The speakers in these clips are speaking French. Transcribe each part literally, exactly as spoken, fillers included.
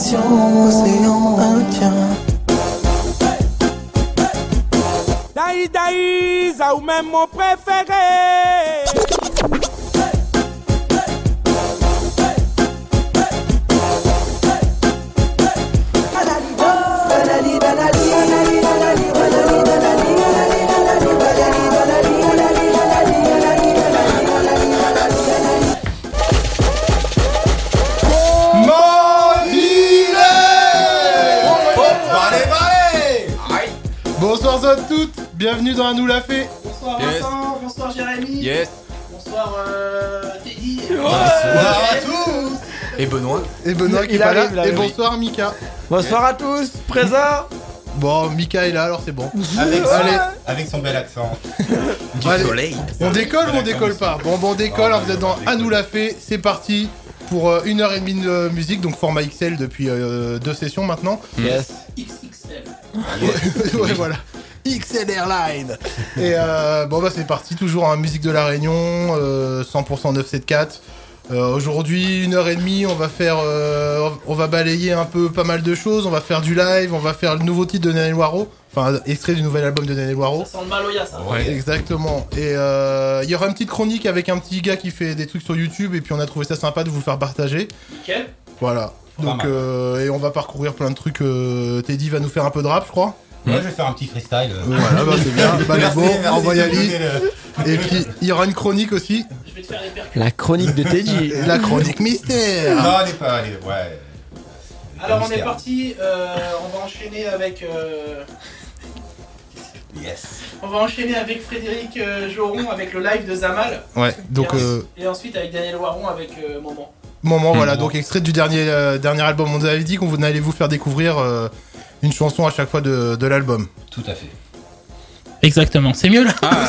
passion, océan Indien. Daï Daï, ça ou même mon préféré. Bonsoir à toutes, bienvenue dans Un nous l'a fait. Bonsoir Yes. Vincent, bonsoir Jérémy. Yes. Bonsoir euh, Teddy. Bonsoir à tous. Et Benoît. Et Benoît qui Il est pas arrive, là. il Et arrive. bonsoir Mika. Bonsoir à tous, présent. Bon, Mika est là alors c'est bon. Avec, son, Allez. avec son bel accent. Du Allez. soleil. On décolle ou on D'accord, décolle mais pas? Bon, bon, on décolle, Oh, hein, vous êtes dans on Un nous l'a fait, c'est parti pour euh, une heure et demie de euh, musique, donc format X L depuis euh, deux sessions maintenant. Yes. X X L. Ouais, voilà. X L Airline. Et euh, bon bah c'est parti, toujours en musique de la Réunion, euh, cent pour cent neuf sept quatre. Euh, Aujourd'hui, une heure et demie, on va faire, euh, on va balayer un peu pas mal de choses. On va faire du live, on va faire le nouveau titre de Néné Loireau, enfin extrait du nouvel album de Néné Loireau. Ça sent le Maloya ça. Ouais, exactement. Et euh, il y aura une petite chronique avec un petit gars qui fait des trucs sur YouTube, et puis on a trouvé ça sympa de vous le faire partager. Nickel. Voilà. Pas Donc mal. euh, et on va parcourir plein de trucs. Euh, Teddy va nous faire un peu de rap, je crois. Moi, je vais faire un petit freestyle. euh. Voilà, bah c'est bien. Bah, Merci, bon, merci envoie de Ali. donner le- Et puis il y aura une chronique aussi, Je vais te faire les percus. La chronique de Teddy. la chronique mystère. Non, elle est pas. Elle est... Ouais. Alors on est Mystère. parti, euh, on va enchaîner avec euh, Yes. on va enchaîner avec Frédéric euh, Joron avec le live de Zamal. Ouais, donc et, euh, ensuite, et ensuite avec Daniel Waron avec euh, Moment. moment, voilà, Mhm. donc extrait du dernier euh, dernier album. On vous avait dit qu'on vous allait vous faire découvrir euh, une chanson à chaque fois de, de l'album. Tout à fait. Exactement, c'est mieux là.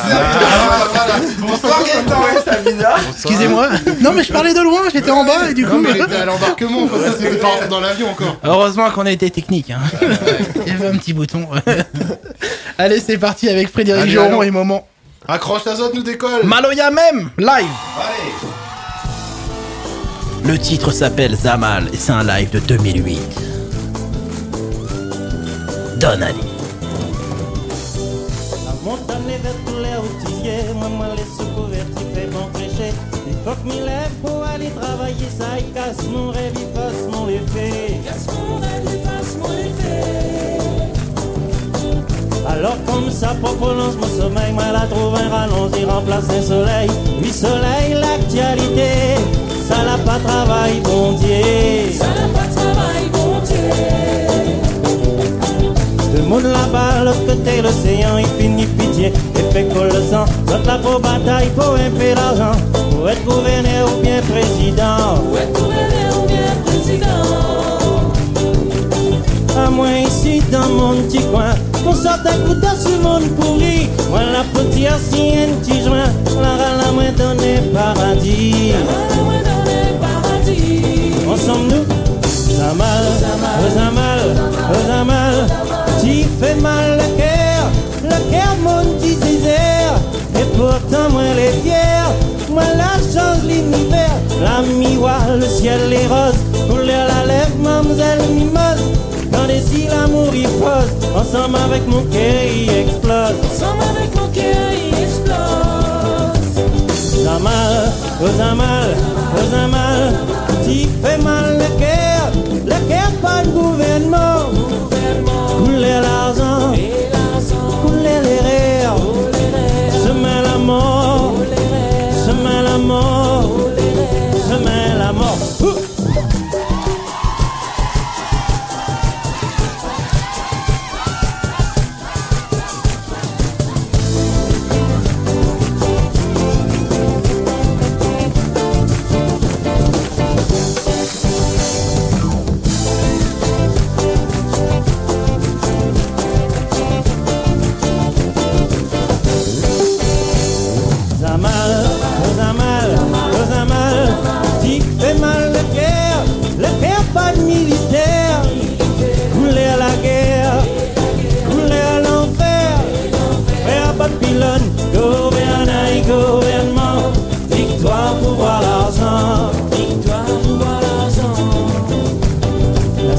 Bonsoir Gaëtan. Excusez-moi. Non mais je parlais de loin, j'étais en bas et du Non, coup. mais il était à l'embarquement, parce que c'était pas rentré dans l'avion encore. Heureusement qu'on a été technique. Hein. Il y avait un petit bouton. Allez, c'est parti avec Frédéric Allez, Joron allons. et Moment. Accroche la zone, nous décolle. Maloya même, live. Allez. Le titre s'appelle Zamal et c'est un live de deux mille huit. Don Ali. La montagne est verte pour les outillés, maman les sous-couverts, fait bon prêcher. Il faut que m'y lève pour aller travailler, ça il casse mon rêve, il fasse mon effet. Casse mon rêve, il fasse mon effet. Alors comme ça pour prolonge mon sommeil, moi la trouve un rallonge, il remplace un soleil. Oui soleil, l'actualité, ça n'a pas travail, bon Dieu. Ça n'a pas travail, bon Dieu. Le monde là-bas, l'autre côté l'océan, il finit pitié et fait coller le sang. L'autre là pour bataille, pour un peu d'argent, pour être gouverneur ou bien président. Pour être gouverneur ou bien président. À moi ici dans mon petit coin, qu'on sorte un coup d'œil sur le monde pourri. Moi la petite assis un petit joint, la râle à moi donner paradis. La râle à moi donner paradis. Ensemble nous, Zamal, oh Zamal, oh Zamal. Tu fais mal le cœur, le cœur mon petit désert. Et pourtant moi les fiers, moi la chance l'univers. La miwa, le ciel les roses, couleur la lèvre, mademoiselle mimose. Quand des îles l'amour il pose, ensemble avec mon cœur il explose. Ensemble avec mon cœur il explose. Zamal, oh Zamal, oh Zamal. Tu fais mal le cœur, le cœur pas de gouvernement. Couler l'argent, couler les rires, semer la mort, semer la mort, semer la mort. Ouh.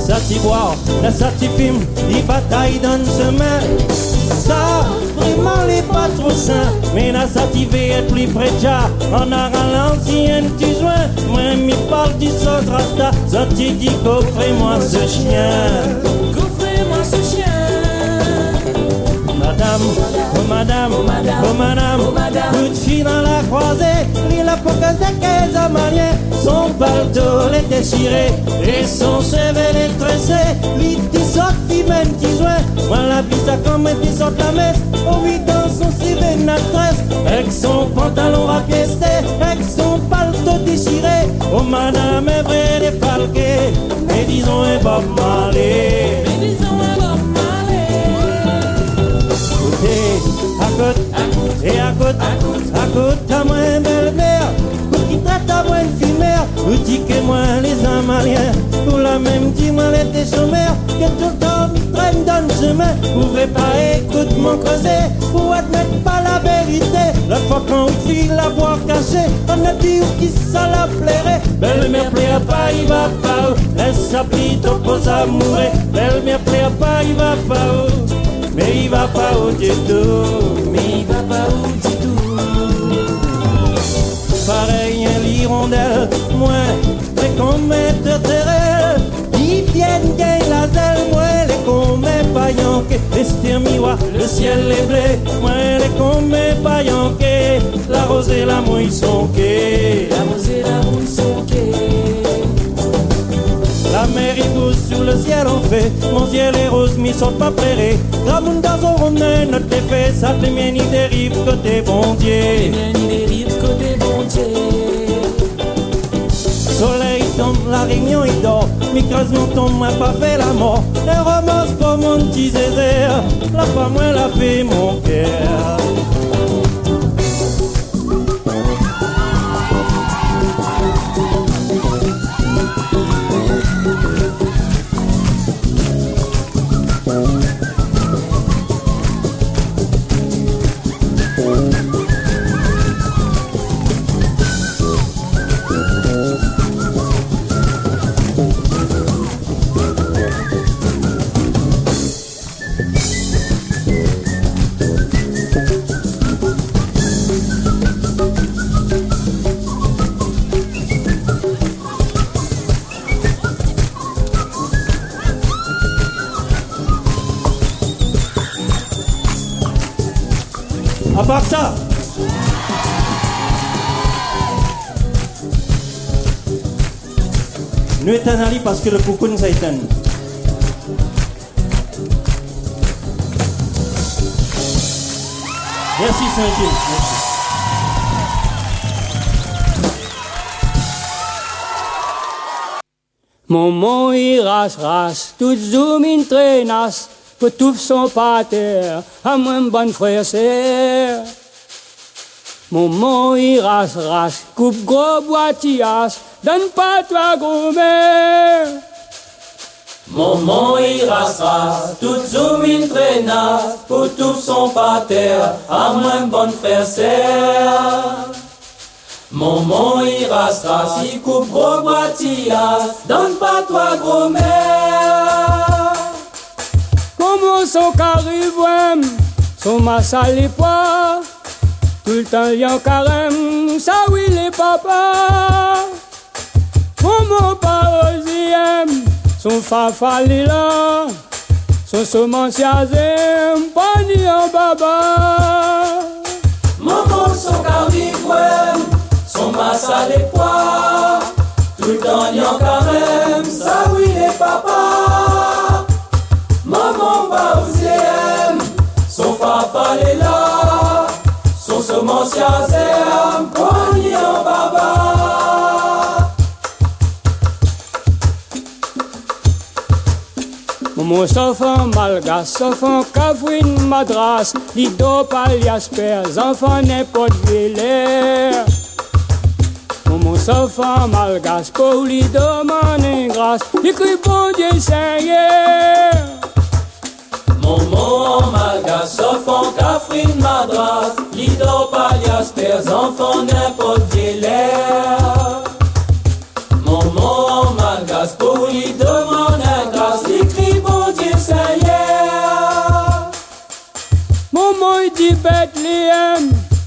ça t'y boire, là ça t'y filme, il bataille dans le chemin. Ça, vraiment les pas trop sains, mais là ça t'y veut être plus près de ja. On a ralenti un petit joint, moi m'y parle du saut rasta. Ça t'y dit coffrez-moi ce chien. Coffrez-moi ce chien. Madame, oh madame, oh madame, oh madame, oh madame. Coup de fil dans la croisée, il a pas qu'à des amaliens. Son palto l'est déchiré et son chevet est tressé. Lui dit saute, il mène qui joint. Moi la vie ça comme un petit saute la messe. Oh oui dans son civet natresse. Avec son pantalon rapiesté, avec son palto déchiré. Oh madame est vrai défalqué, mais disons un Bob Marley. Mais disons un Bob Marley. À côté, à côté, et à côté, à côté, à moi un belle mère, pour qui traite à moi une fille mère, ou dit que moi les Amaliens, pour la même dit moi les des chômeurs, que tout le temps me traîne dans le chemin, pouvez pas écouter mon creuset, pour admettre pas la vérité, la fois qu'on file la boire cachée, on a dit où qui ça la plairait, belle mère plaît pas, il va pas, laisse sa petite oppose à mourir, belle mère plaît pas, il va pas. Mais il va pas au du tout, mais il va pas au du tout. Pareil un l'hirondelle, moi, les combats de terre, ils viennent gagner la zèle, moi, les combats payanqués, les miroir, le ciel est blé, moi, les combats payanqués, la rose et la mouille sont quai, la rose et la mouille sont quai. La mer est douce sur le ciel en fait, mon ciel est rose, m'y sont pas prérés. Gramoun dans son rondin, notre effet, ça te mène, il dérive côté bon Dieu. Il dérive côté bon Dieu. Soleil tombe, la réunion il dort, mi-creusement tombe, m'a pas fait la mort. Les romances pour mon petit zézère, la femme moi la fait mon cœur. À part ça, nous éteignons Ali parce que le coucou nous a éteint. Merci Saint-Gilles. Mon mon il ras ras, tout zoom in trenas. Pour tout son pater, à moi bonne frère c'est. Mon mon il ras ras, coupe gros boîtias, donne pas toi gros mère. Mon mon il ras ras, tout zoom in trenas, pour tout son pater, à moi bonne frère c'est. Mon mon il ras ras, il coupe gros boîtias, donne pas toi gros mère. Comment son carré son massa les pois, tout le temps y'en carême, ça oui les papas. Comment pas osiem, son fafa les là, son semenciazem, pas ni en baba. Maman son carré son massa les pois, tout le temps y'en carême, ça oui les papas. Maman va aux aime, son papa est là, son semenciazem, poigné en baba. Mon enfant malgache, enfant cavouine madras, lido palias pères, enfant n'importe vilaire. Mon enfant malgache, pour lui demander grâce, il crie bon Dieu Seigneur. Momo malgache, enfant cafrine madras, lido palias pères, enfants n'importe vilaire. Momo malgache, pour lui demander grâce.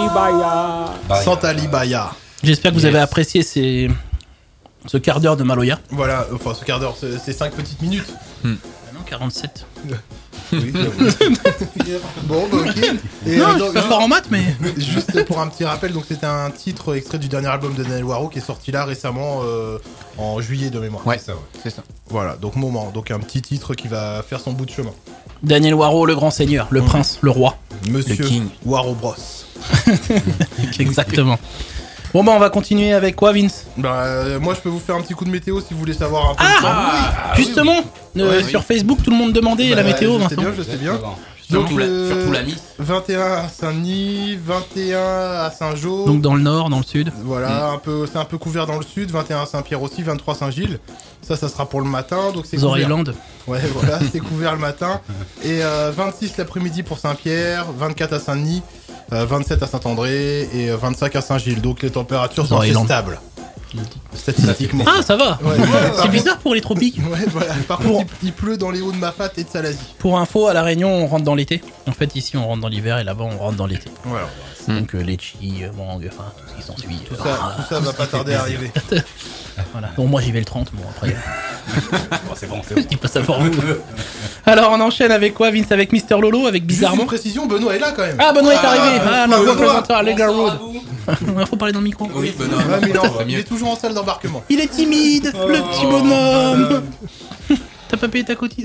Libaya. Santa Libaya. J'espère que vous Yes. avez apprécié ces... ce quart d'heure de Maloya. Voilà, enfin ce quart d'heure, c'est c'est cinq petites minutes. Ah non, quarante-sept. Oui, bon, bah ok. Et, Non, euh, je donc, suis pas fort en maths, mais... juste pour un petit rappel, donc c'était un titre extrait du dernier album de Daniel Waro qui est sorti là récemment euh, en juillet de mémoire. Ouais, C'est ça, ouais. c'est ça. Voilà, donc moment, donc un petit titre qui va faire son bout de chemin. Daniel Waro, le grand seigneur, le prince, le roi. Monsieur Le King. Waro Bros. Exactement. Bon bah on va continuer avec quoi, Vince? Bah euh, moi je peux vous faire un petit coup de météo si vous voulez savoir un peu. Ah, le temps. Justement, euh, Ouais, sur oui. Facebook, tout le monde demandait Bah, la météo, je sais Vincent. bien, je sais bien. Surtout, Donc, la, euh, surtout la mise. vingt et un à Saint-Denis, vingt et un à Saint-Jean. Donc dans le nord, dans le sud. Voilà, un peu, c'est un peu couvert dans le sud, vingt et un à Saint-Pierre aussi, vingt-trois à Saint-Gilles. Ça, ça sera pour le matin, donc c'est couvert. Zoreland. Ouais, voilà, c'est couvert le matin. Et euh, vingt-six l'après-midi pour Saint-Pierre, vingt-quatre à Saint-Denis, euh, vingt-sept à Saint-André et euh, vingt-cinq à Saint-Gilles. Donc les températures sont assez Zoreland. stables. Statistiquement. Ah, ça va. Ouais, C'est bizarre pour les tropiques. Ouais, voilà. Par contre, il, il pleut dans les hauts de Mafat et de Salazie. Pour info, à La Réunion, on rentre dans l'été. En fait, ici, on rentre dans l'hiver et là-bas, on rentre dans l'été. Voilà. Donc, euh, litchi, euh, mangue, enfin, tout ce qui s'ensuit. Tout euh, ça, ah, tout ça va pas tarder à arriver. Voilà. Bon, moi, j'y vais le trente. Bon, après, Bon, c'est bon, c'est je dis pas ça pour vous. Alors, on enchaîne avec quoi, Vince? Avec Mister Lolo, avec Juste Bizarrement. une précision, Benoît est là quand même. Ah, Benoît est arrivé. Ah, notre Benoît. représentant Legal Road. Il faut parler dans le micro. Oui, Benoît. Ouais, mais non, C'est il mieux. est toujours en salle d'embarquement. Il est timide, le petit bonhomme. T'as pas payé ta cotise.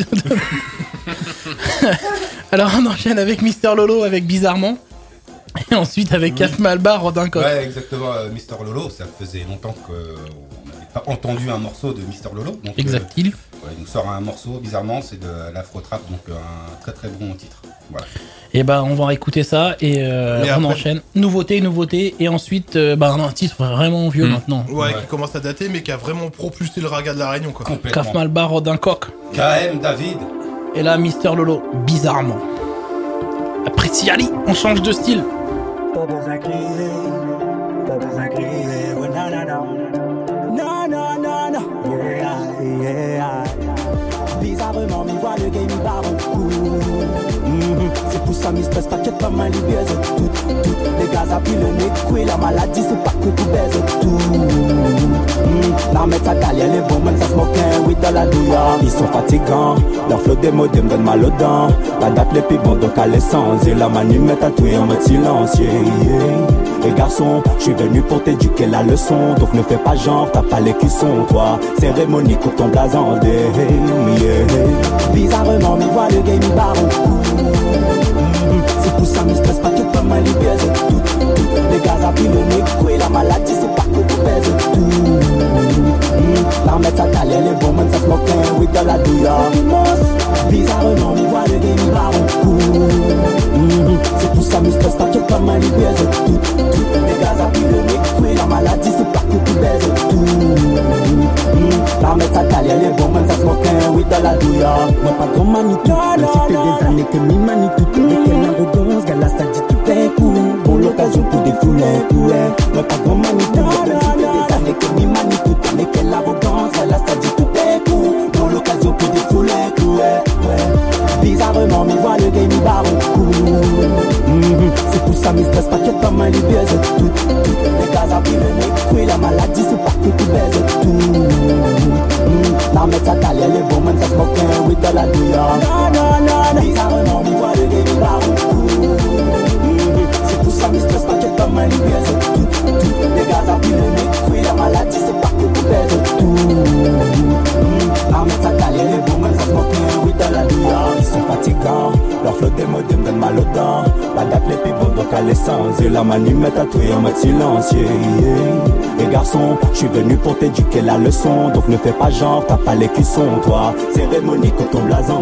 Alors, on enchaîne avec Mister Lolo, avec Bizarrement. Et ensuite avec Caf Malbar, Rodin Coq. Ouais, exactement, euh, Mister Lolo. Ça faisait longtemps qu'on n'avait pas entendu un morceau de Mister Lolo. Donc, euh, Exact-il. ouais, il nous sort un morceau, bizarrement, c'est de l'afro-trap, donc euh, un très très bon titre. Voilà. Et bah, on va écouter ça et euh, Mais on après- enchaîne. Nouveauté, nouveauté. Et ensuite, euh, bah, un titre vraiment vieux Mm. maintenant. Ouais, Ouais. qui commence à dater, mais qui a vraiment propulsé le raga de la Réunion, quoi. Caf Complètement. Malbar, Rodin Coq. K M David. Et là, Mister Lolo, Bizarrement. Après Siali, on change de style. Pas besoin de crier, pas besoin de crier, oh non, non, non. Non, non, non, non. Yeah, yeah. Bizarrement, m'y voit le game, il barre au cou. Mhm. C'est pour ça, m'y stresse, t'inquiète pas, ma libère, tout, tout. Les gaz appuient le nez, coué, la maladie, c'est pas que tout baise, tout. Mhm. La mettre à taille, les bons, même ça se moque, oui, dans la douillard. Ils sont fatigants, leur flow des mots, me donne mal aux dents. La date, les pis bon, donc à l'essence. Et la manie met tatoué en mode silencieux. Yeah. Et garçon, je suis venu pour t'éduquer la leçon. Donc ne fais pas genre, t'as pas les cuissons, toi. Cérémonie, coupe ton blason, yeah. Bizarrement, m'y voit le game, il barre au cou. Mhm. C'est pour ça, m'y stresse pas, qu'est-ce pas mal, il baise tout, tout. Les gaz appuient le nez, coué, la maladie, c'est pas que tu baises tout. Mhm. La mettre à taille, elle est bon, même ça se moque, oui, dans la douillard. Bizarrement, m'y voit le game, il barre au cou. Mhm. C'est pour ça, m'y stresse pas, qu'est-ce pas mal, il baise tout, tout. Les gaz appuient le nez, coué, la maladie, c'est pas que tu baises tout. Mhm. La mettre à taille, elle est bon, même ça se moque, oui, dans la douillard. Moi, pas grand Manitou, même si fait des années que mi Manitou. Mais quelle arrogance, gars, là, ça dit tout d'un coup. Bon, l'occasion pour défouler, ouais. Moi, pas grand Manitou, même si fait des années que mi Manitou. Mais quelle arrogance, gars, là, ça dit tout d'un coup. Bon, l'occasion pour défouler, ouais, ouais. Bizarrement, m'y voit le game, il barre au cou. Mhm. C'est pour ça, m'y stresse pas, qu'est-ce pas mal, il baise tout, tout. Les gaz appuient le nez, coué, la maladie, c'est pas que tu baises tout. Mm. La mettre à taille, elle est bon, même ça se moque, oui, dans la douillard. Non, non, non, bizarrement, m'y voit le game, il barre au cou. Mm. C'est pour ça, m'y stresse pas, qu'est-ce pas mal, il baise tout, tout. Les gaz appuient le nez, coué, la maladie, c'est pas que tu baises tout. Mm. La mettre à taille, elle est bon, même ça se moque, oui, dans la douillard. Ils sont fatigants, leur flow des mots me donne mal aux dents. La date, les pis bon, donc à l'essence. Et la manie met tatoué en mode silencieux, yeah. Et garçon, je suis venu pour t'éduquer la leçon. Donc ne fais pas genre, t'as pas les cuissons, toi. Cérémonie comme ton blason,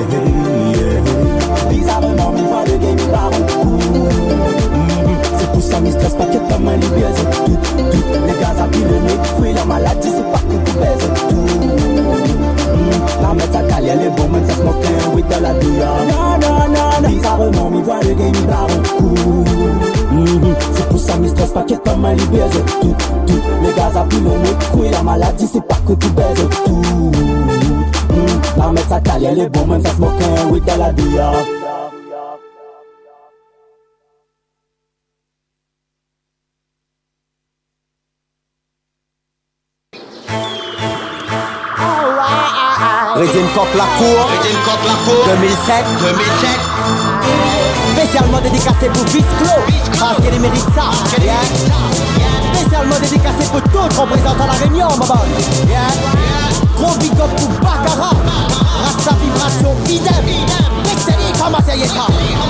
yeah. Bizarrement, m'y voit le game, il barre au cou. Mhm. C'est pour ça, m'y stresse pas, qu'est-ce pas mal, il baise tout, tout. Les gaz appuient le nez, coué, la maladie, c'est pas que tu baises tout. Mm. La mettre à taille, elle est bon, même ça se moque, oui, dans la douillard. Non, non, non, bizarrement, m'y voit le game, il barre au cou. Mhm. C'est pour ça, m'y stresse pas, qu'est-ce pas mal, il baise tout, tout. Les gaz appuient le nez, coué, la maladie, c'est pas que tu baises tout. Mm. La mettre à taille, elle est bon, même ça se moque, oui, dans la douillard. Régime Coq la cour, Régime Coq la cour, deux mille sept, deux mille sept. Spécialement dédicacé pour Visclo, parce qu'elle mérite ça, yeah. Spécialement dédicacé pour tout représentant la Réunion, maman, yeah. Gros big up pour Baccarat, Rasta vibration idem, Mexeli comment c'est ça,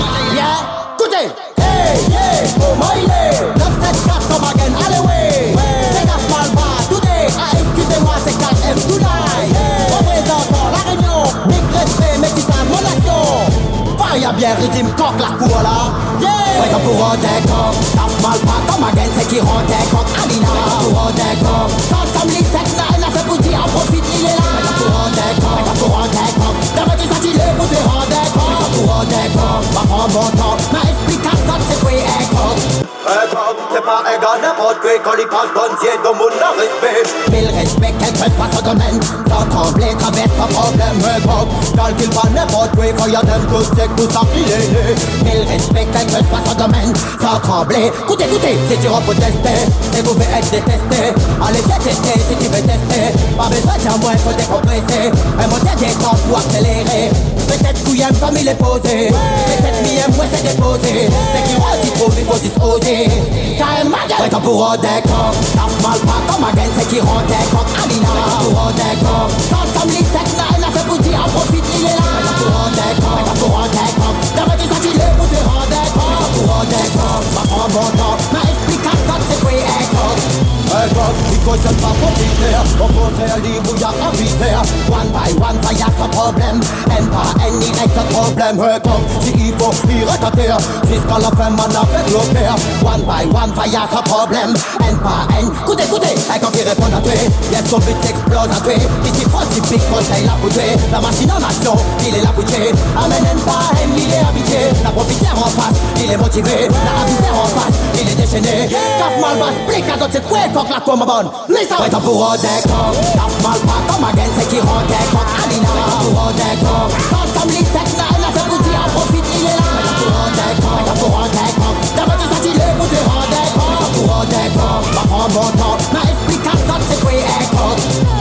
yeah. Écoutez, hey, yeah, comment il est, neuf sept quatre comme again, allez ouais, c'est gaffe mal bas, today, ah excusez-moi c'est quatre M tonight, représentant la Réunion, big respect, métissage, mon nation. Fire bien régime coq la cour là, yeah. Ouais, pour un décor, gaffe mal bas comme again, c'est qui rend décor, Alina, pour un décor, quand Sam Lee sept nine a fait pour dire, en profite, il est là. Ouais, pour un décor, ouais, pour un décor, d'abord tu s'agit les pour te rendre décor, pour un décor, va prendre mon temps, ma explication c'est quoi écoute. Écoute, c'est pas égal n'importe quoi, quand il passe bon Dieu, tout le monde a respect. Mille respect, quel que soit son domaine, sans trembler, traverse sans problème, écoute. Calcule pas n'importe quoi, quand y'a d'un coup, c'est que tout ça qu'il est né. Mille respect, quel que soit son domaine, sans trembler. Écoutez, écoutez, si tu reposes tester, c'est vous pouvez être détesté. Allez bien tester, si tu veux tester. Pas besoin d'un moins, faut décompresser. Un moteur des temps pour accélérer. Peut-être qu'il aime comme il est posé, peut-être qu'il aime, ouais c'est déposé. C'est qu'il rend si trop, il faut juste oser. T'as un magasin, ouais t'as pour un décor. T'as mal pas comme again, c'est qu'il rend décor. Alina, t'as pour un décor. Quand Sam Lee sept nine a fait pour dire, en profite, il est là. T'as pour un décor, ouais t'as pour un décor. T'as dit ça, il est pour te rendre décor. T'as pour un décor, va prendre mon temps. Ma explication, c'est quoi écoute. Écoute, il cautionne pas pour finir. Au contraire, libre, y'a un viseur. One by one, ça y'a ce problème. N par N, il règle ce problème. Écoute, si il faut, il retarder. Jusqu'à la fin, man, avec l'opère. One by one, ça y'a ce problème. N par N, écoutez, écoutez. Et quand il répond à tuer, y'a son but explose à tuer. Ici, prototypique, conseil la bouteille. La machine en action, il est la bouteille. Amène N par N, il est habitué. La profitière en face, il est motivé. La habitaire en face, il est déchaîné. Cap mal bas, explique à d'autres, c'est quoi? Coq la cour, ma bonne, mais ça va être pour un décor. T'as mal pas comme again, c'est qui rend décor. Alina, pour un décor. Quand Sam Lee sept nine a fait pour dire, en profite, il est là. Pour un décor, pour un décor. D'abord tu s'agit les pour te rendre décor. Pour un décor, va prendre mon temps. Ma explication, c'est quoi écoute.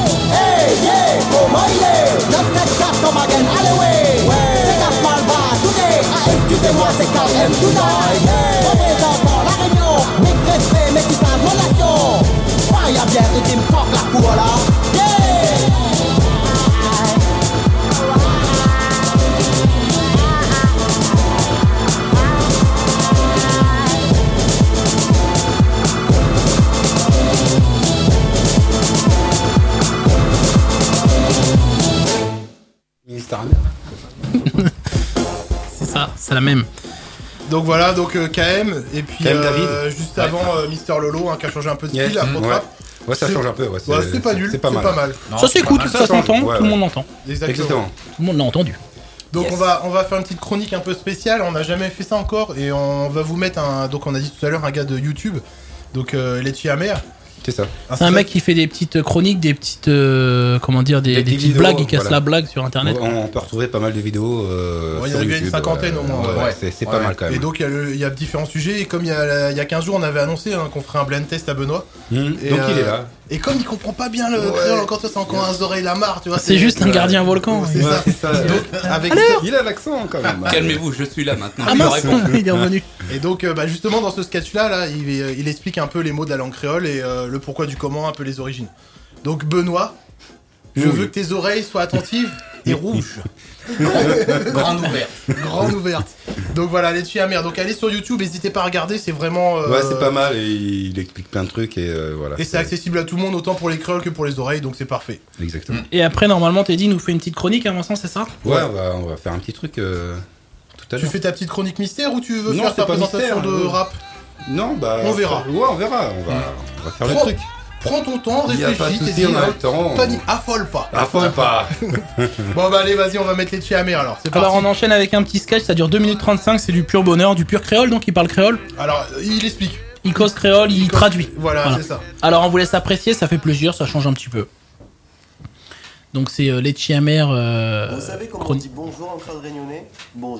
Hey, yeah, comment il est? neuf sept quatre comme again, allez ouais. C'est gaffe mal bas, today, ah excusez-moi, c'est quatre M tonight. Représentant la Réunion, big respect, métissage, mon nation. Y'a bien régime coq la cour là, yeah. Ministère. C'est ça, c'est la même. Donc voilà, donc euh, K M, et puis K M euh, David. juste Ouais. avant euh, Mister Lolo, hein, qui a changé un peu de style, Yes. la Ouais. contre-rap. Ouais, ça C'est- change un peu. Ouais, Ouais, c'est pas nul, c'est pas mal. Non, ça s'écoute, mal. ça Ça s'entend, change. Ouais, tout le monde ouais. l'entend. Exactement. Exactement. Tout le monde l'a entendu. Donc Yes. on va on va faire une petite chronique un peu spéciale, on n'a jamais fait ça encore, et on va vous mettre un, donc on a dit tout à l'heure un gars de YouTube, donc euh, Letchi Amer. C'est ça. C'est un mec qui fait des petites chroniques, des petites, euh, comment dire, des, Des des petites petites vidéos, blagues, il casse voilà. la blague sur internet. On, on peut retrouver pas mal de vidéos. Euh, Ouais, il y en sur a bien une YouTube, cinquantaine euh, au moins, Ouais, ouais. ouais, c'est c'est Ouais. pas mal quand même. Et donc il y, a le- il y a différents sujets, et comme il y a, il y a quinze jours on avait annoncé hein, qu'on ferait un blend test à Benoît. Mmh. Et, Donc il euh, est là. Et comme il comprend pas bien le Ouais. créole, encore ça c'est encore un oreilles la marre, tu vois. C'est juste un gardien volcan. C'est Ouais, ça. c'est ça. Donc, avec Il a l'accent quand même. Calmez-vous, je suis là maintenant. Ah je mince, réponds. il est revenu. Et donc, euh, bah, justement, dans ce sketch-là, là, il, il explique un peu les mots de la langue créole et euh, le pourquoi du comment, un peu les origines. Donc, Benoît, je Oui. veux que tes oreilles soient attentives et rouges. Grande ouverte. Grande ouverte. Donc voilà, Letchi Amer. Donc, allez sur YouTube, n'hésitez pas à regarder, c'est vraiment. euh, Ouais, c'est pas mal et il explique plein de trucs et euh, voilà. Et c'est accessible à tout le monde, autant pour les créoles que pour les oreilles, donc c'est parfait. Exactement. Et après, normalement, Teddy nous fait une petite chronique, à Vincent, c'est ça? Ouais, on va, on va faire un petit truc euh, tout à Tu l'heure. fais ta petite chronique mystère ou tu veux Non, faire c'est ta pas présentation mystère, de euh, rap? Non, bah. On verra. Ouais, on verra. On va, on va faire le Prends- truc. Prends ton temps, Il y a pas de réfléchis, souci, t'es on a dit, le temps. pas ni- affole pas. Affole pas. Bon bah allez, vas-y, on va mettre Letchi Amer alors. C'est Alors, parti. on enchaîne avec un petit sketch, ça dure deux minutes trente-cinq, c'est du pur bonheur, du pur créole, donc il parle créole, Alors, il explique. il cause créole, il, cause- traduit. Voilà, Voilà. c'est ça. Alors, on vous laisse apprécier, ça fait plaisir, ça change un petit peu. Donc, c'est euh, Letchi Amer. Euh, Vous savez comment on chronique. dit bonjour en crade réunionnais? Bonjour.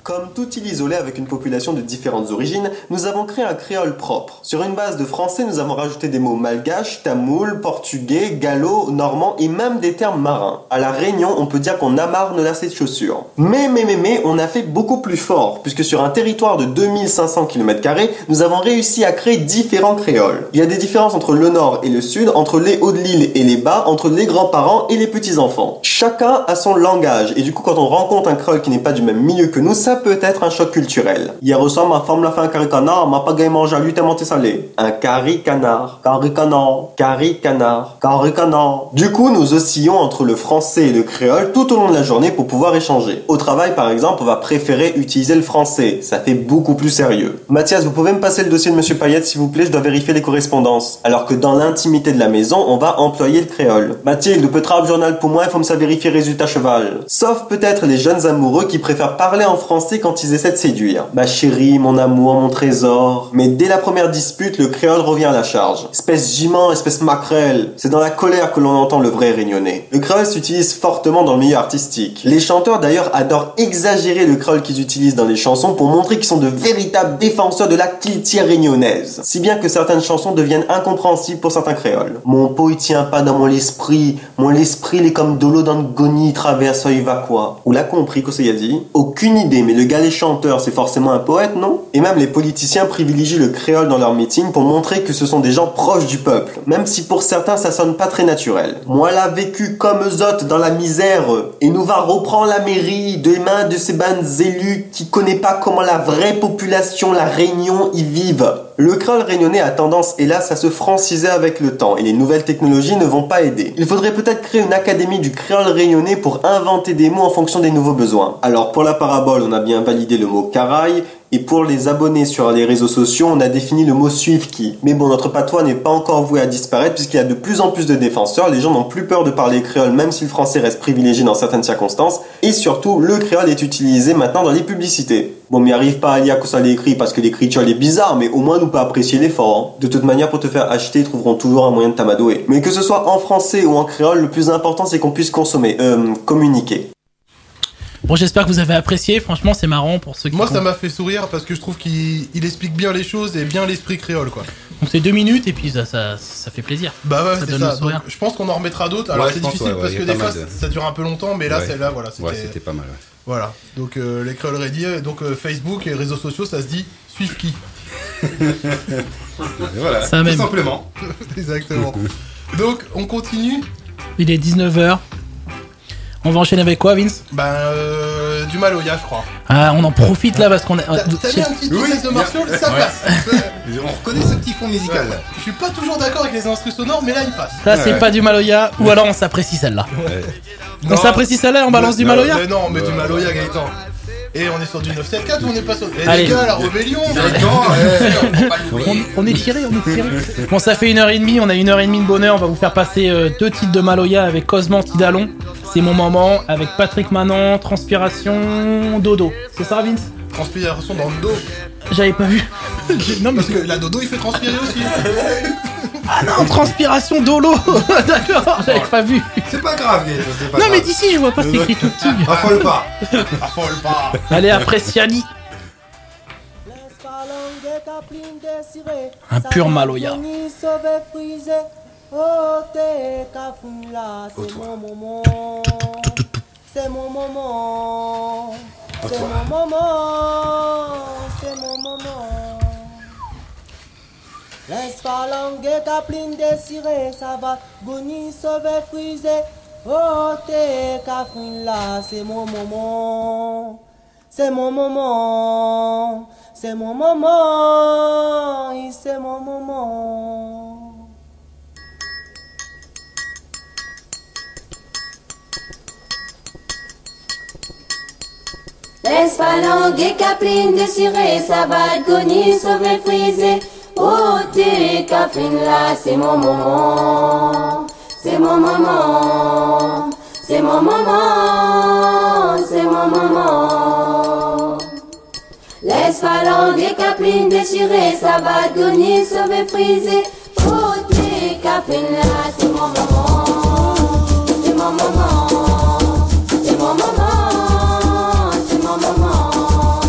Comme toute île isolée avec une population de différentes origines, nous avons créé un créole propre. Sur une base de français, nous avons rajouté des mots malgaches, tamoul, portugais, gallo, normand et même des termes marins. À La Réunion, on peut dire qu'on amarre nos lacets de chaussures. Mais, mais, mais, mais, on a fait beaucoup plus fort, puisque sur un territoire de deux mille cinq cents kilomètres carrés, nous avons réussi à créer différents créoles. Il y a des différences entre le nord et le sud, entre les hauts de l'île et les bas, entre les grands-parents et les petits-enfants. Chacun a son langage, et du coup, quand on rencontre un créole qui n'est pas du même milieu que nous, ça peut être un choc culturel. Hier au soir, ma femme l'a fait un carré canard, m'a pas gagné manger à lui tellement t'es salé. Un carré canard, carré canard, carré canard, carré canard. Du coup, nous oscillons entre le français et le créole tout au long de la journée pour pouvoir échanger. Au travail, par exemple, on va préférer utiliser le français. Ça fait beaucoup plus sérieux. Mathias, vous pouvez me passer le dossier de Monsieur Payette, s'il vous plaît, je dois vérifier les correspondances. Alors que dans l'intimité de la maison, on va employer le créole. Mathilde, peut traduire le journal pour moi, il faut me ça vérifier résultat cheval. Sauf peut-être les jeunes amoureux qui préfèrent parler en français quand ils essaient de séduire. Ma chérie, mon amour, mon trésor. Mais dès la première dispute, le créole revient à la charge. Espèce giment, espèce maquerelle. C'est dans la colère que l'on entend le vrai réunionnais. Le créole s'utilise fortement dans le milieu artistique. Les chanteurs d'ailleurs adorent exagérer le créole qu'ils utilisent dans les chansons pour montrer qu'ils sont de véritables défenseurs de la culture réunionnaise. Si bien que certaines chansons deviennent incompréhensibles pour certains créoles. Mon pot il tient pas dans mon esprit, mon esprit il est comme de l'eau dans le goni traverse il va quoi. Ou l'a compris que c'est a dit? Aucune idée, mais le gars les chanteurs c'est forcément un poète, non? Et même les politiciens privilégient le créole dans leurs meetings pour montrer que ce sont des gens proches du peuple, même si pour certains ça sonne pas très naturel. Moi l'a vécu comme eux autres dans la misère, et nous va reprendre la mairie des mains de ces bandes élus qui connaissent pas comment la vraie population, la Réunion, y vivent. Le créole réunionnais a tendance, hélas, à se franciser avec le temps, et les nouvelles technologies ne vont pas aider. Il faudrait peut-être créer une académie du créole réunionnais pour inventer des mots en fonction des nouveaux besoins. Alors pour la parabole, on a bien validé le mot caraï, et pour les abonnés sur les réseaux sociaux, on a défini le mot suivre qui. Mais bon, notre patois n'est pas encore voué à disparaître puisqu'il y a de plus en plus de défenseurs. Les gens n'ont plus peur de parler créole même si le français reste privilégié dans certaines circonstances. Et surtout, le créole est utilisé maintenant dans les publicités. Bon, mais arrive pas à lire que ça l'écrit parce que l'écriture est bizarre, mais au moins nous peut apprécier l'effort. Hein. De toute manière, pour te faire acheter, ils trouveront toujours un moyen de t'amadouer. Mais que ce soit en français ou en créole, le plus important c'est qu'on puisse consommer, euh, communiquer. Bon, j'espère que vous avez apprécié. Franchement, c'est marrant pour ceux qui. Moi, ça m'a fait sourire parce que je trouve qu'il il explique bien les choses et bien l'esprit créole, quoi. Donc, c'est deux minutes et puis ça, ça, ça fait plaisir. Bah ouais, ça c'est ça. Donc, je pense qu'on en remettra d'autres. Alors, ouais, c'est pense, difficile ouais, ouais, parce que des fois, de... ça dure un peu longtemps, mais là, ouais. celle-là, voilà. C'était ouais, c'était pas mal. Ouais. Voilà. Donc, euh, les créoles réunionnais, donc euh, Facebook et les réseaux sociaux, ça se dit suivre qui. Voilà, ça tout même. simplement. Exactement. Donc, on continue. Il est dix-neuf heures. On va enchaîner avec quoi, Vince? Ben, euh, du Maloya, je crois. Ah, on en profite là parce qu'on est. T'as, t'as mis un petit oui, de Martial, ça ouais. passe. On reconnaît ce petit fond musical. Ouais. Je suis pas toujours d'accord avec les instruments sonores, mais là, il passe. Ça, c'est ouais. pas du Maloya, ou alors on s'apprécie celle-là. Ouais. On non, s'apprécie celle-là et on balance mais, du Maloya? Mais non, on met euh, du Maloya, Gaëtan. Et on est sur du neuf sept quatre ou on est pas sur. Eh Allez. les gars, la rébellion on, on est tiré, on est tiré. Bon, ça fait une heure et demie, on a une heure et demie de bonheur. On va vous faire passer euh, deux titres de Maloya avec Cosman Tidalon. C'est mon moment. Avec Patrick Manon, Transpiration, Dodo. C'est ça, Vince? Transpiration dans le dos. J'avais pas vu. Non, parce que la Dodo il fait transpirer aussi. Ah non, Transpiration Dolo. D'accord, j'avais pas vu. C'est pas grave, Gaëtan, c'est pas Non, grave. mais d'ici, je vois pas, c'est écrit tout petit. Affole pas. Affole pas. Allez, après Siani. Un pur Maloya. C'est mon moment. C'est mon moment. C'est mon moment. Laisse pas langue capline désirée, ça va goni sauver frisé. Oh t'es cafouine là, c'est mon moment. C'est mon moment. C'est mon moment. C'est mon moment. Laisse pas langue et capline désirée, ça va goni sauver frisé. Oh t'es cafine là, c'est mon moment. C'est mon moment. C'est mon moment. C'est mon moment. Laisse pas langue et capline déchirée, ça va goni sauver frisé. Oh t'es cafine là, c'est mon moment. C'est mon moment. C'est mon moment. C'est mon moment.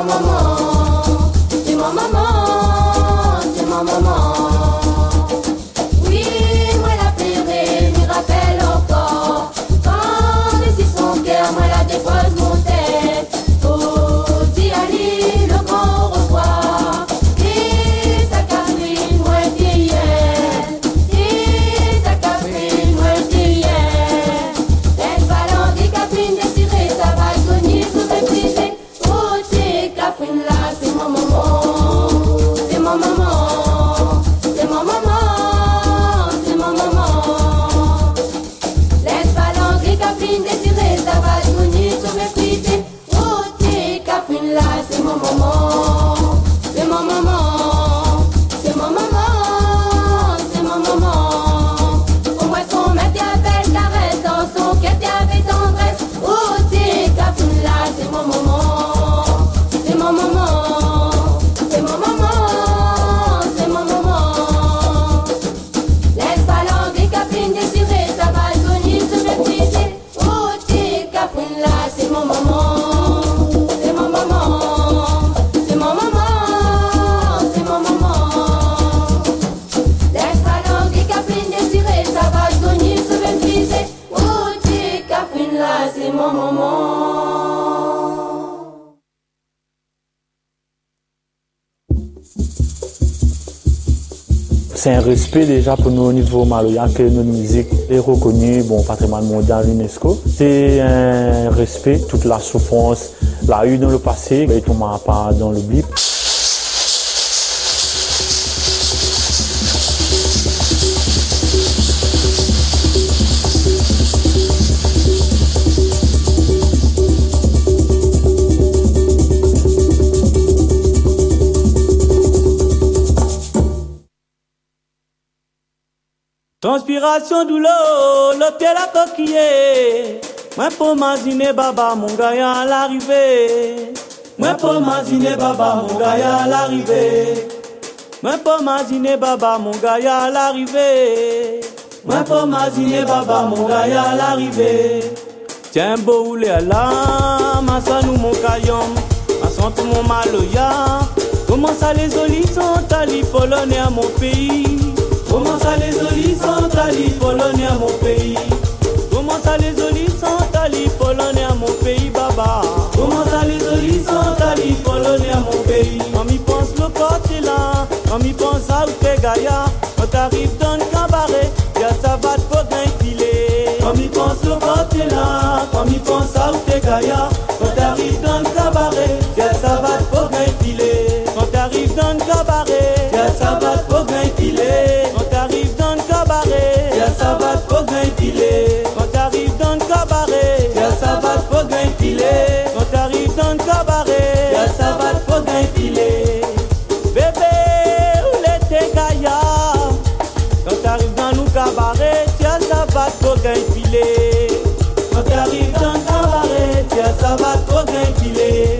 maman, c'est ma maman, c'est ma maman. Oui, moi la pleurée, m'y rappelle encore. Quand dessus son cœur, moi la dépose mon tête. Oh, dis Ali, le grand au revoir. Et sa Catherine, moi vieillère. Et sa Catherine, moi vieillère. Laisse ballon des Catherine désirée, ça va venir se réfléchir. Oh, t'es Catherine là, c'est ma maman. C'est ma maman. C'est ma maman. C'est ma maman. Laisse ballon des Catherine désirée, ça va venir se réfléchir. Oh, t'es Catherine là, c'est ma maman. C'est ma maman. C'est ma maman. C'est ma maman. Au moins son maître avec caresse, dans son quête avec tendresse. Oh, t'es Catherine là, c'est ma maman. C'est ma maman. C'est ma maman. C'est ma maman. Laisse pas langue Catherine désirée, ça va venir se réfléchir. Oh, t'es Catherine là, c'est ma maman. C'est ma maman. C'est ma maman. C'est ma maman. Laisse pas langue Catherine désirée, ça va venir se réfléchir. Oh, t'es Catherine là, c'est ma maman. C'est un respect déjà pour nous au niveau maloyen que notre musique est reconnue, bon, patrimoine mondial l'UNESCO. C'est un respect, toute la souffrance, l'a eu dans le passé, mais tout ne m'a pas dans l'oubli. Transpiration douleur, le pied la coquillée. Moi pour m'imaginer baba mon gars à l'arrivée. Moi pour m'imaginer baba mon gars à l'arrivée. Moi pour m'imaginer baba mon gars à l'arrivée. Moi pour m'imaginer baba mon gars à l'arrivée. Tiens beau roulé à la, ma sanou mon caillon, ma santé mon maloya. Comment ça les olis sont allés polonais à mon pays? Comment ça les olis sont allés polonais à mon pays? Comment ça les olis sont allés polonais à mon pays, baba? Comment ça les olis sont allés polonais à mon pays? Quand m'y pense le côté là, quand m'y pense à où t'es gaïa, quand t'arrives dans le cabaret, y'a ça va te poder filer. Quand m'y pense le côté là, quand m'y pense à où t'es gaïa, quand t'arrives dans le cabaret, y'a ça va te poder filer. Quand t'arrives dans le cabaret, y'a ça va te poder filer. Quand t'arrives dans le cabaret, y'a ça va te poder filer. Quand t'arrives dans le cabaret, y'a ça va te poder filer. Quand t'arrives dans le cabaret, y'a ça va te poder filer. Bébé, où l'été gaïa? Quand t'arrives dans le cabaret, y'a ça va te poder filer. Quand t'arrives dans le cabaret, y'a ça va te poder filer.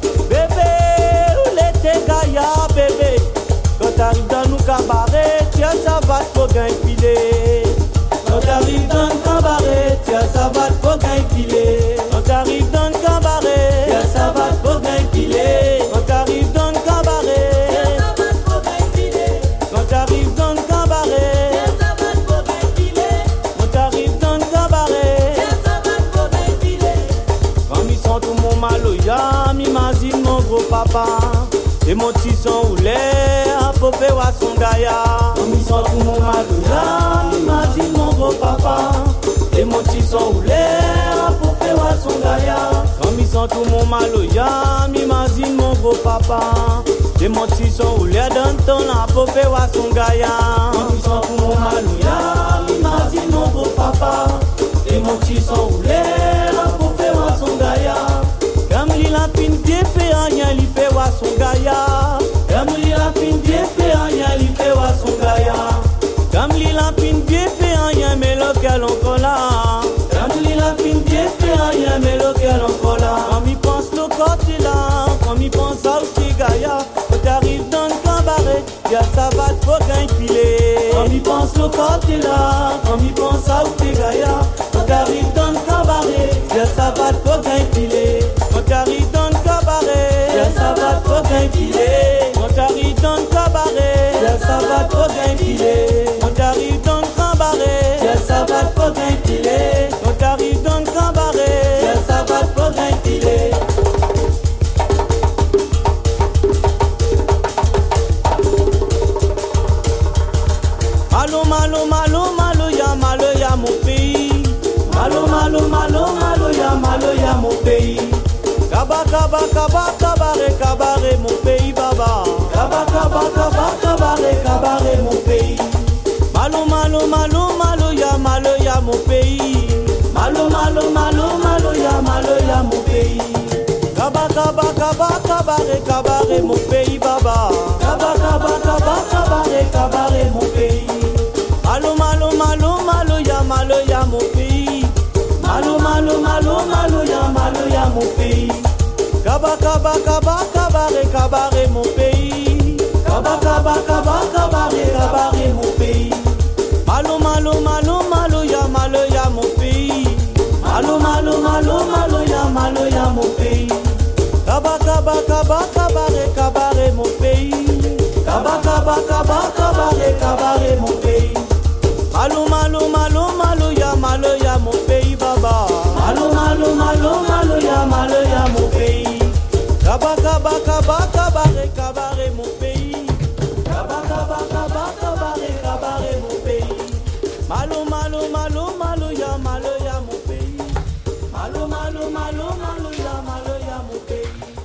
Bébé, où l'été gaïa, bébé? Quand t'arrives dans le cabaret, tiens ça va te poder filer. Quand t'arrives dans le cabaret, tiens ça va te poder filer. Quand t'arrives dans le cabaret, tiens ça va te poder filer. Quand t'arrives dans le cabaret, tiens ça va te poder filer. Quand t'arrives dans le cabaret, tiens ça va te poder filer. Quand t'arrives dans le cabaret, tiens ça va te poder filer. Quand m'y sent tout mon maloya, m'imagine mon gros papa. Et mon petit son roulait, à popé wa son gaïa. Comme ils sont tout mon maloya, m'imagine mon gros papa. Et mon petit son roulait, à popé wa son gaïa. Comme ils sont tout mon maloya, m'imagine mon gros papa. Et mon petit son roulait, dans le temps, à popé wa son gaïa. Comme ils sont tout mon maloya, m'imagine mon gros papa. Et mon petit son roulait, à popé wa son gaïa. Comme il a fin vie fait rien, il fait wa son gaïa. Comme il a fin vie fait rien, il fait wa son gaïa. Comme il a fin vie fait rien, mais lequel encore là. Comme il a fin vie fait rien, mais lequel encore là. Quand il pense le côté là, quand il pense à où t'es gaïa, quand t'arrives dans le cabaret, y'a ça va te poder filer. Quand il pense le côté là, quand il pense à où t'es gaïa, quand t'arrives dans le cabaret, y'a ça va te poder filer. Quand t'arrives dans le cabaret, y'a ça va gintile. On t'arrive dans le cabaret, yeah, ça va pas gintile. On t'arrive dans le cabaret, yeah, ça va pas gintile. Malo, malo, malo, malo, ya, malo, ya, mon pays. Malo, malo, malo, malo, ya, malo, ya, mon pays. Kaba, kaba, kaba, kabare, kabare, mon pays, baba. Kaba, kaba, kaba, kabare, kabare, mon pays. Malo, malo, malo, malo, ya, malo, ya, mon pays. Malo, malo, malo, malo, ya, malo, ya, mon pays. Kaba, kaba, kaba, kabare, kabare, mon pays, baba. Kaba, kaba, kaba, kabare, kabare, mon pays. Malo, malo, malo, malo, ya, malo, ya, mon pays. Malo, malo, malo, malo, ya, malo, ya, mon pays. Kaba, kaba, kaba, kabare, kabare, mon pays. Kaba, kaba, kaba, kabare, kabare, mon pays. Malo, malo, malo, malo, ya, malo, ya, mon pays. Malo, malo, malo, malo, ya, malo, ya, mon pays. Kaba, kaba, kaba, kabare, kabare, mon pays. Kaba, kaba, kaba, kabare, kabare, mon pays. Malo, malo, malo, malo, ya, malo, ya, mon pays, baba. Malo, malo, malo, malo, ya, malo, ya, mon pays. Kaba, kaba, kaba, kabare, kabare, mon pays. Kaba, kaba, kaba, kabare, kabare, mon pays. Malo, malo, malo, malo, ya, malo, ya, mon pays. Malo, malo, malo, malo, ya, malo, ya, mon pays.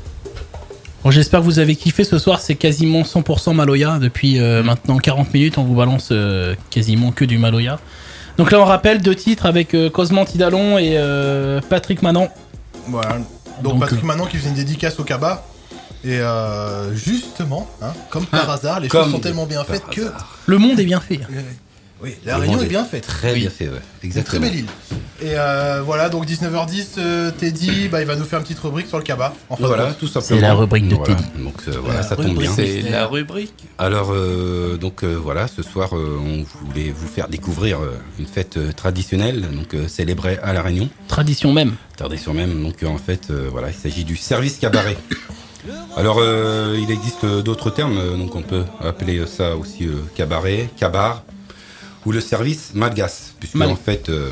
Bon, j'espère que vous avez kiffé ce soir, c'est quasiment cent pour cent Maloya. Depuis euh, maintenant quarante minutes, on vous balance euh, quasiment que du Maloya. Donc là, on rappelle deux titres avec euh, Cosman Tidalon et euh, Patrick Manon. Voilà. Donc, Donc, Patrick euh, Manon qui faisait une dédicace au Kaba. Et euh, justement, hein, comme par hasard, les Comme choses sont tellement bien faites que. Le monde est bien fait. Oui, la réunion est bien faite. Très Oui. bien fait, ouais. Une Exactement. très belle île. Et euh, voilà, donc dix-neuf heures dix, euh, Teddy, bah, il va nous faire une petite rubrique sur le Kaba. En fin de Voilà, compte. tout simplement. C'est la rubrique de Voilà. Teddy. Donc euh, voilà, La ça tombe bien. C'est la rubrique. Alors euh, donc euh, voilà, ce soir euh, on voulait vous faire découvrir euh, une fête euh, traditionnelle, donc euh, célébrée à La Réunion. Tradition même. Tradition même. Donc euh, en fait, euh, voilà, il s'agit du service cabaret. Alors euh, il existe euh, d'autres termes, euh, donc on peut appeler ça aussi euh, cabaret, cabar, ou le service malgache, puisque Mal- en fait euh,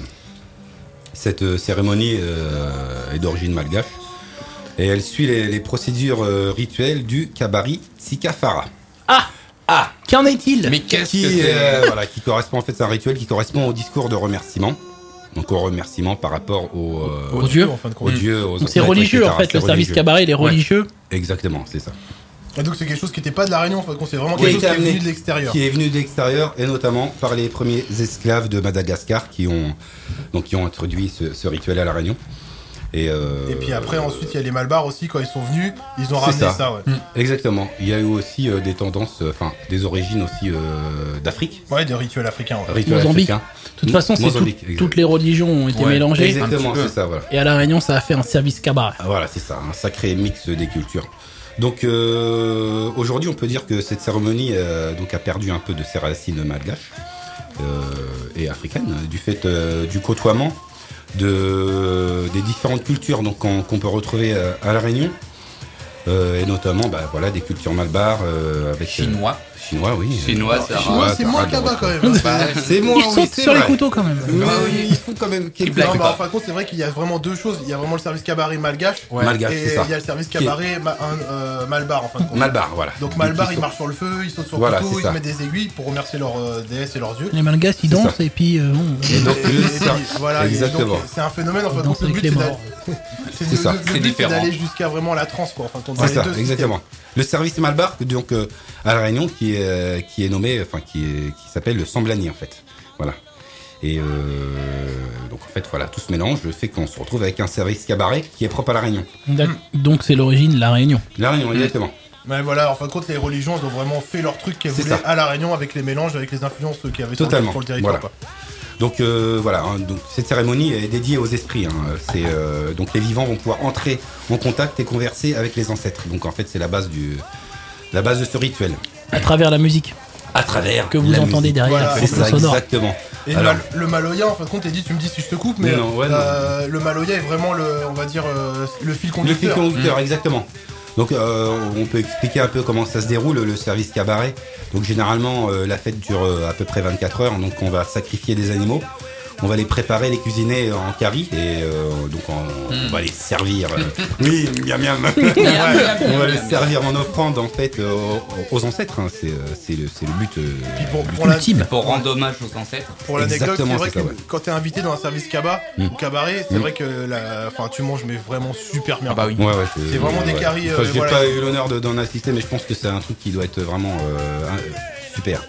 cette euh, cérémonie euh, est d'origine malgache et elle suit les, les procédures euh, rituelles du kabari Tsikafara. Ah Ah Qu'en est-il? Mais qu'est-ce Qui, que c'est euh, voilà, qui correspond en fait, c'est un rituel qui correspond au discours de remerciement. Donc au remerciement par rapport aux, euh, Aux dieux. En fin de aux compte. dieux, aux Donc c'est ancêtres, religieux et cetera. en fait, C'est le service religieux. cabaret, les Ouais. religieux. Exactement, c'est ça. Et donc c'est quelque chose qui n'était pas de la Réunion, en fin de compte, c'est vraiment Qui quelque a chose été qui est venu amené- de l'extérieur. Qui est venu de l'extérieur et notamment par les premiers esclaves de Madagascar qui ont, donc, qui ont introduit ce, ce rituel à La Réunion. Et, euh, Et puis après, ensuite, il y a les Malbars aussi, quand ils sont venus, ils ont c'est ramené ça, ça. ouais. Mm. Exactement. Il y a eu aussi euh, des tendances, enfin des origines aussi euh, d'Afrique. Ouais, des rituels africains, ouais. Rituels Mozambique. africains. De toute façon, c'est Mozambique, tout- exact. toutes les religions ont été Ouais, mélangées. Exactement, c'est ça, voilà. Et à La Réunion, ça a fait un service cabaret. Ah, voilà, c'est ça, un sacré mix des cultures. Donc euh, aujourd'hui, on peut dire que cette cérémonie euh, donc a perdu un peu de ses racines malgaches euh, et africaines du fait euh, du côtoiement de des différentes cultures donc qu'on qu'on peut retrouver euh, à La Réunion. Euh, et notamment bah, voilà, des cultures malbars euh, avec Chinois. euh, chinois, oui. Chinois, Euh, c'est rare. Chinois, c'est moins arabe, Kaba ouais. quand même. Bah, c'est moins, Ils oui, sautent c'est sur les vrai. couteaux quand même. Mais Ah oui. ils font quand même quelques blaguent Non, mais pas. en fin de compte, c'est vrai qu'il y a vraiment deux choses. Il y a vraiment le service cabaret malgache. Ouais. Malgache, et c'est ça. il y a le service Qui est- cabaret ma- un, euh, malbar, en fin de compte. Malbar, voilà. Donc Malbar, Donc, ils sont- marchent sur le feu, ils sautent sur Voilà, le couteau, c'est ils ça. mettent des aiguilles pour remercier leurs euh, déesses et leurs dieux. Les Malgaches, ils C'est dansent ça. et puis euh, bon. Et donc, Et- le et- ser- et voilà, et Exactement. donc, c'est un phénomène, en fait, Ils donc dansent le avec but les c'est morts. d'aller- c'est C'est le- ça. le C'est but, différent. d'aller jusqu'à vraiment la transe, quoi. Enfin, dans C'est les ça, deux exactement. Le service Malbar, donc euh, à La Réunion, qui est euh, qui est nommé, enfin qui est qui s'appelle le Samblani en fait. Voilà. Et euh, donc en fait voilà, tout ce mélange fait qu'on se retrouve avec un service cabaret qui est propre à La Réunion. D'ac- Donc c'est l'origine de La Réunion. La Réunion, exactement. Mais voilà, en fin de compte, les religions, elles ont vraiment fait leur truc qu'elles C'est voulaient ça. à La Réunion avec les mélanges, avec les influences qu'il y avait sur le, Totalement. sur le territoire. Voilà. Quoi. Donc euh, voilà, hein, donc cette cérémonie est dédiée aux esprits. Hein. C'est euh, donc les vivants vont pouvoir entrer en contact et converser avec les ancêtres. Donc en fait, c'est la base du la base de ce rituel. À travers la musique À travers que vous la entendez musique. derrière. Voilà, le C'est ça, sonore. exactement. Et Alors- le, mal- le Maloya, en fin de compte, t'es dit, tu me dis si je te coupe, mais Non, non, ouais, euh, le Maloya est vraiment le, on va dire, euh, le fil Le fil conducteur. conducteur, exactement. Donc euh, on peut expliquer un peu comment ça se déroule le service cabaret. Donc généralement euh, la fête dure euh, à peu près vingt-quatre heures, donc on va sacrifier des animaux. On va les préparer, les cuisiner en curry et euh, donc on, mm. on va les servir. Euh, oui, miam miam. On va les servir en offrande en fait euh, aux, aux ancêtres. Hein. C'est, c'est, le, c'est le but euh, pour, pour ultime. La, pour rendre hommage aux ancêtres. Pour l'anecdote, exactement, c'est vrai c'est que ça, ouais. quand t'es invité dans un service cabas mm. ou cabaret, c'est mm. vrai que la, enfin tu manges mais vraiment super bien. Ah bah oui. Ouais, ouais, c'est, c'est vraiment ouais, des ouais. caries. Enfin, euh, j'ai voilà. pas eu l'honneur de, d'en assister, mais je pense que c'est un truc qui doit être vraiment euh, super.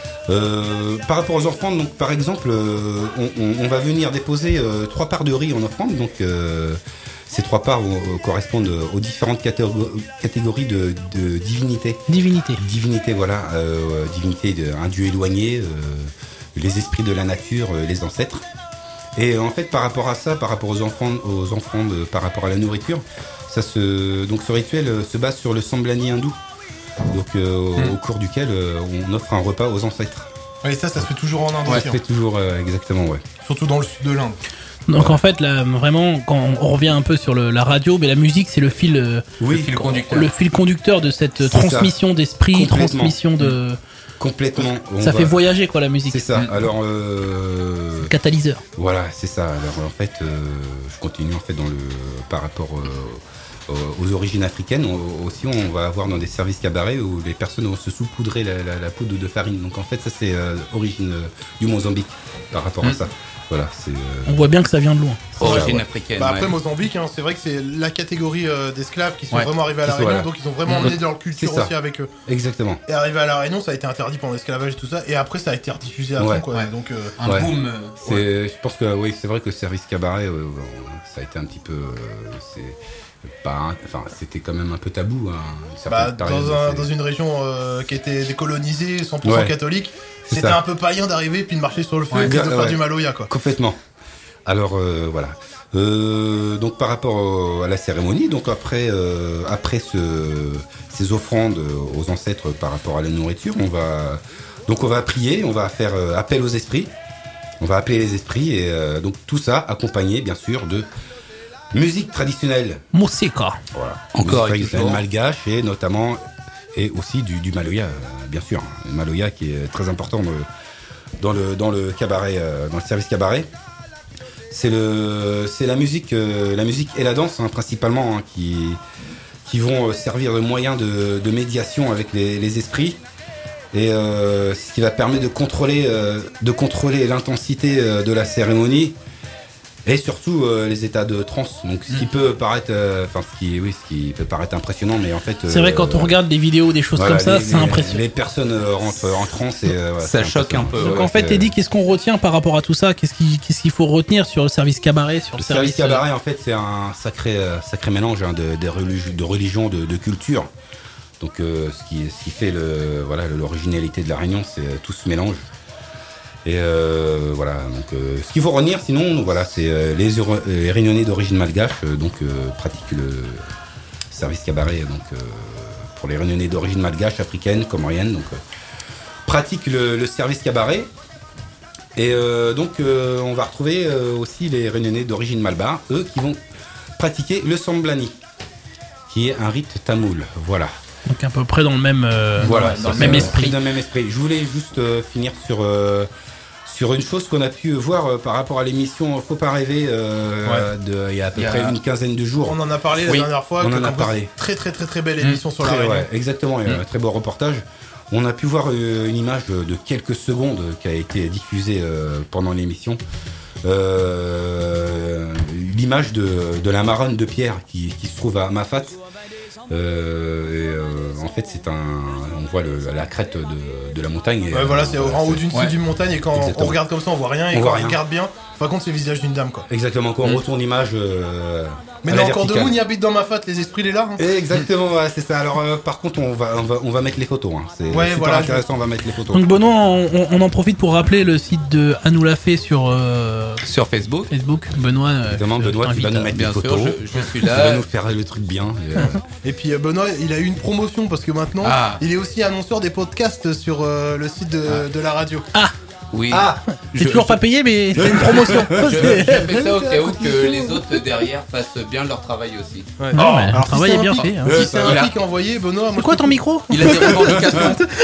Euh, par rapport aux offrandes, donc par exemple, euh, on, on, on va venir déposer euh, trois parts de riz en offrande. Donc euh, ces trois parts euh, correspondent aux différentes catégories, catégories de, de divinité. Divinité. Divinité, voilà, euh, divinité d'un dieu éloigné, euh, les esprits de la nature, euh, les ancêtres. Et en fait, par rapport à ça, par rapport aux offrandes, aux offrandes, euh, par rapport à la nourriture, ça se, donc ce rituel euh, se base sur le samblani hindou. Donc euh, mmh. au cours duquel euh, on offre un repas aux ancêtres. Et ça, ça se fait toujours en Inde. Ouais, aussi, ça se fait toujours, euh, exactement, ouais. Surtout dans le sud de l'Inde. Donc ouais. en fait, là, vraiment, quand on revient un peu sur le, la radio, mais la musique, c'est le fil, euh, oui, le fil conducteur, le fil conducteur de cette c'est transmission ça. d'esprit, transmission de. Complètement. Ça va... fait voyager quoi la musique. C'est ça. Alors. Euh... Catalyseur. Voilà, c'est ça. Alors en fait, euh, je continue en fait dans le par rapport. Euh, aux origines africaines. On, aussi on va avoir dans des services cabarets où les personnes vont se saupoudrer la, la, la poudre de farine. Donc en fait ça c'est euh, origine euh, du Mozambique par rapport mmh. à ça. Voilà, c'est, euh... on voit bien que ça vient de loin. Origine ouais. africaine. Bah après ouais. Mozambique, hein, c'est vrai que c'est la catégorie euh, d'esclaves qui sont ouais. vraiment arrivés à la Réunion, voilà. Donc ils ont vraiment mmh. emmené leur culture aussi avec eux. Exactement. Et arrivé à la Réunion, ça a été interdit pendant l'esclavage et tout ça, et après ça a été rediffusé après ouais. quoi. Ouais. Donc euh... un ouais. boom. C'est, ouais. je pense que oui, c'est vrai que le service cabaret, euh, ça a été un petit peu, euh, c'est pas, enfin c'était quand même un peu tabou. Hein, bah, dans, un, dans une région euh, qui était décolonisée, cent pour cent ouais. catholique, c'est c'était ça. un peu païen d'arriver puis de marcher sur le feu ouais, et de faire ouais. du maloya quoi. Complètement. Alors euh, voilà. Euh, donc par rapport au, à la cérémonie, donc après euh, après ce, ces offrandes aux ancêtres par rapport à la nourriture, on va donc on va prier, on va faire euh, appel aux esprits, on va appeler les esprits et euh, donc tout ça accompagné bien sûr de musique traditionnelle. Moussika. Voilà. Encore musique traditionnelle malgache et notamment et aussi du, du maloya, euh, bien sûr, le maloya qui est très important dans le dans le, dans le cabaret, euh, dans le service cabaret. C'est le, c'est la musique, euh, la musique et la danse hein, principalement hein, qui, qui vont servir de moyen de, de médiation avec les, les esprits et euh, ce qui va permettre de contrôler, euh, de contrôler l'intensité euh, de la cérémonie et surtout euh, les états de transe. Donc ce qui peut paraître, enfin euh, ce qui, oui, ce qui peut paraître impressionnant, mais en fait, c'est euh, vrai quand on regarde des vidéos, des choses voilà, comme ça, les, c'est les, impressionnant. Les personnes euh, rentrent en transe et euh, ça ouais, choque un peu. Donc ouais, en fait, Eddie, qu'est-ce qu'on retient par rapport à tout ça ? Qu'est-ce qui, qu'est-ce qu'il faut retenir sur le service cabaret, sur le, le service, service cabaret, en fait, c'est un sacré, euh, sacré mélange hein, de, de, religion, de religion, de, de culture. Donc euh, ce qui, ce qui fait le, voilà, l'originalité de la Réunion, c'est euh, tout ce mélange. Et euh, voilà, donc euh, ce qu'il faut retenir sinon, voilà, c'est euh, les, Euro- les Réunionnais d'origine malgache, euh, donc euh, pratiquent le service cabaret, donc euh, pour les Réunionnais d'origine malgache, africaine, comorienne, donc euh, pratiquent le, le service cabaret. Et euh, donc euh, on va retrouver euh, aussi les Réunionnais d'origine malbar, eux qui vont pratiquer le samblani, qui est un rite tamoul, voilà. Donc à peu près dans le même, euh, voilà, dans le même esprit. Dans le même esprit. Je voulais juste euh, finir sur euh, sur une chose qu'on a pu voir euh, par rapport à l'émission Faut pas rêver euh, ouais. de, il y a à peu il y a... près une quinzaine de jours. On en a parlé oui, la dernière fois. On en a parlé. Très très très très belle émission mmh, sur très, la Réunion. Ouais, exactement, il y a mmh. un très beau reportage. On a pu voir euh, une image de, de quelques secondes qui a été diffusée euh, pendant l'émission. Euh, l'image de, de la marronne de pierre qui, qui se trouve à Mafat. Euh, et, euh, en fait, c'est un, on voit le, la crête de, de la montagne. Et, ouais, voilà, c'est euh, en haut d'une ouais. d'une montagne et quand Exactement. on regarde comme ça, on voit rien. Et on quand on regarde bien, par contre, c'est le visage d'une dame, quoi. Exactement. Quand on mmh. retourne l'image. Euh, Mais non, encore de Moon y habite dans ma fat, les esprits, les là. Hein. Exactement, ouais, c'est ça. Alors, euh, par contre, on va, on va, on va mettre les photos. Hein. C'est ouais, super voilà, intéressant. je... On va mettre les photos. Donc Benoît, on, on en profite pour rappeler le site de Anoulafé sur euh, sur Facebook. Facebook. Benoît. Évidemment, Benoît, tu vas nous mettre bien des photos. Sûr, je, je suis là. Tu vas nous faire le truc bien. Et, euh... et puis euh, Benoît, il a eu une promotion parce que maintenant, ah. il est aussi annonceur des podcasts sur euh, le site de, ah. de la radio. Ah. Oui. Ah, Je- j'ai toujours je- pas payé, mais c'est une promotion. Je, je fais ça au cas où que les autres derrière fassent bien leur travail aussi. Ouais. Non, mais le alors, travail si est c'est bien un fait. pic- hein. Si c'est un pic envoyé, Benoît. C'est quoi ton micro Il a des revendications.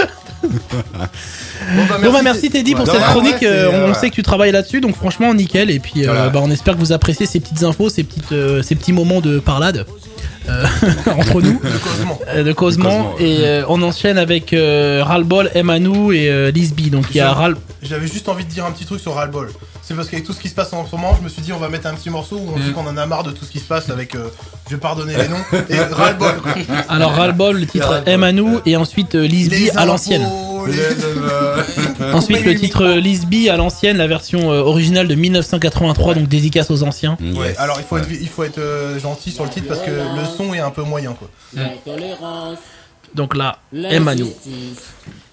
Bon bah, Bon bah merci Teddy pour Ouais, cette ouais, chronique, ouais, euh, c'est, on euh, sait que tu travailles là-dessus, donc franchement nickel, et puis euh, Voilà. bah, on espère que vous appréciez ces petites infos, ces, petites, euh, ces petits moments de parlade euh, entre nous, De causement. euh, de causement, De causement, ouais. et euh, on enchaîne avec euh, Ralbol, Emanou et euh, Lisby, donc il y a Je- Ral... J'avais juste envie de dire un petit truc sur Ralbol. C'est parce qu'avec tout ce qui se passe en ce moment, je me suis dit on va mettre un petit morceau où on dit qu'on en a marre de tout ce qui se passe avec. Euh, je vais pardonner les noms. Et Ralbol. quoi. Alors Ralbol, le titre Ralbol. Emanou, et ensuite euh, Lisby Les à l'ancienne. impôts, les- euh, Ensuite le titre euh, Lisby à l'ancienne, la version euh, originale de mille neuf cent quatre-vingt-trois, donc dédicace aux anciens. Yes. Ouais, alors il faut Ouais. être, il faut être euh, gentil sur le titre parce que le son est un peu moyen quoi. L'intolérance, Donc là, Emanou. l'injustice.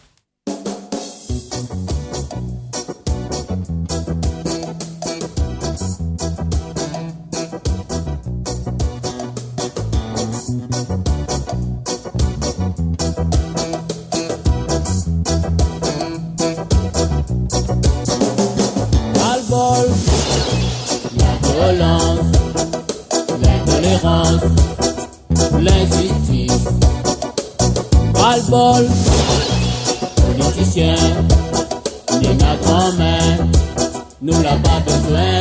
Ras-le-bol, la violence, l'intolérance, l'injustice. Ras-le-bol, politicien, ni ma grand-mère, nous l'a pas besoin.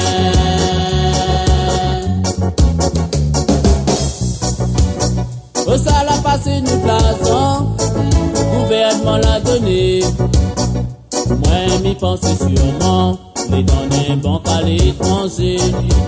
Au ça l'a passé nous plaçons, gouvernement l'a donné. Moi m'y pensais sûrement, les donner banque à l'étranger.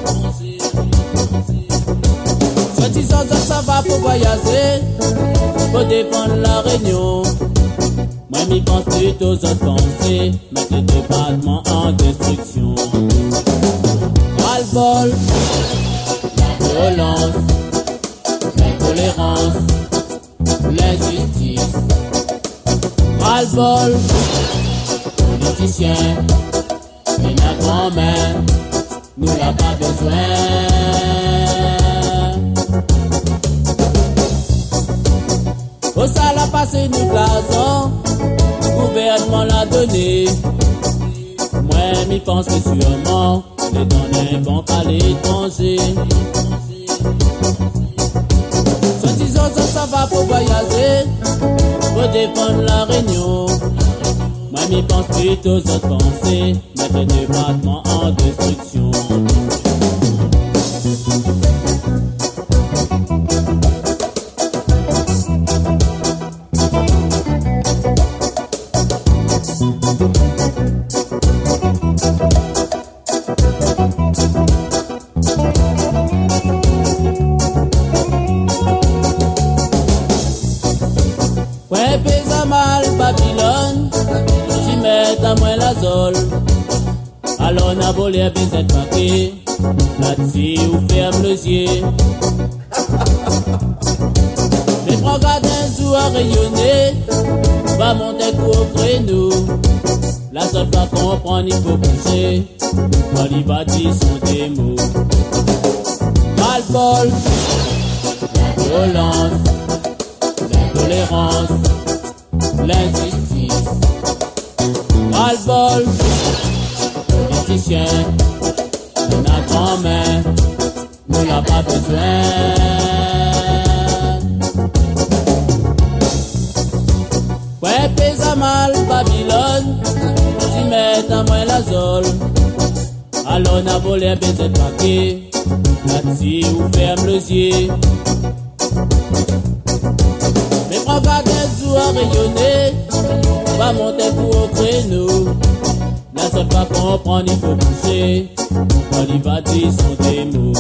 Soi-disant ça, ça va pour voyager, pour défendre la Réunion. Moi m'y pense plutôt aux autres pensées, mettre le département en destruction. Ras-le-bol, la violence, l'intolérance, l'injustice. Ras-le-bol, politicien, et la grand-mère, nous l'a pas besoin. Au ça l'a passé nous glaçons, gouvernement l'a donné. Moi m'y pensais sûrement, les donner banque à l'étranger. Soi-disant ça, ça va pour voyager, pour défendre la Réunion. Moi m'y pense plutôt aux autres pensées, mettre le département en destruction. Ouais, pesa mal Babylone, j'y mets à moi la zole. Alors n'a volé besoin de paquet, là-dessus ou ferme le yeux. Les programmes ou à rayonner, va monter pour nous. La seule va comprendre, il faut bouger, quand il va dire son démo. Ras-le-bol, la violence, l'intolérance, l'injustice. Ras-le-bol, politicien, de la grand-mère, nous l'a pas besoin. Ouais, pesa mal Babylone, j'y mets à moi la zole. Alors n'a volé baiser de paquet, là-dessus ou ferme le yeux. Mais prends pas des jours à rayonner, va monter pour au créneau. La seule pas comprendre, il faut bouger, quand il va dire son démo.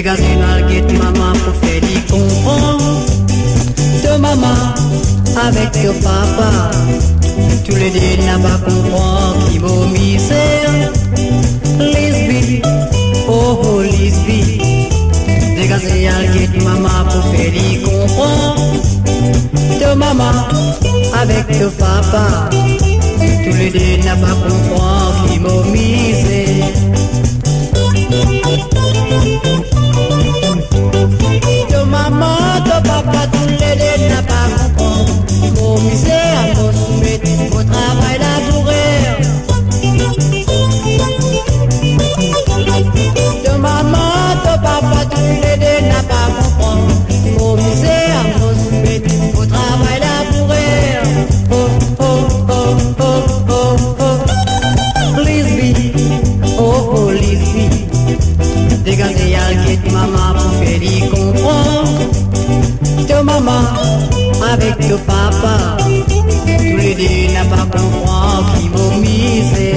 Dégagez la guette maman pour faire y comprendre. De maman avec ton papa, tous les deux n'a pas comprendre qui vaut misère. Lesbi, oh oh lesbi. Dégagez la guette maman pour faire y comprendre. De maman avec ton papa, tous les deux n'a pas comprendre qui vaut misère. De maman, de papa, tous les deux n'a pas compris. Mon misère, mon soumettre, mon travail d'avouer. De maman, de papa, tous les deux n'a pas compris. Mon misère, mon soumettre, mon travail d'avouer. Oh, oh, oh, oh, oh, oh. Lesbi, oh, oh, lesbi. Dégagez à la maman pour faire y comprendre. De maman avec le papa, tous les deux n'a pas comprendre qui vaut miser.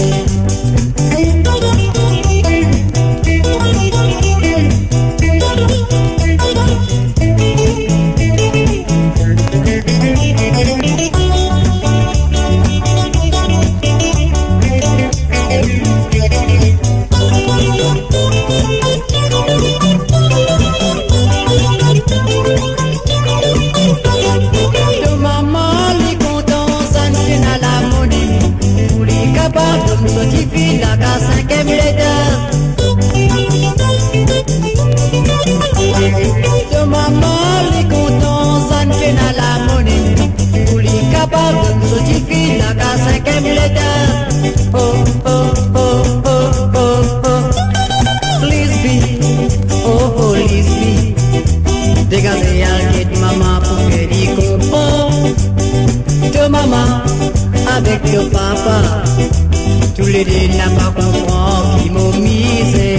De maman, les contents, ça ne fait pas la monnaie. Pour les capables de me notifier la cinquième lettre. Oh, oh, oh, oh, oh, oh. Lesbi, oh, oh, lesbi. Dégagez à la maman pour faire y comprendre. De maman, avec le papa, tous les deux n'a pas comprendre qui m'ont misé.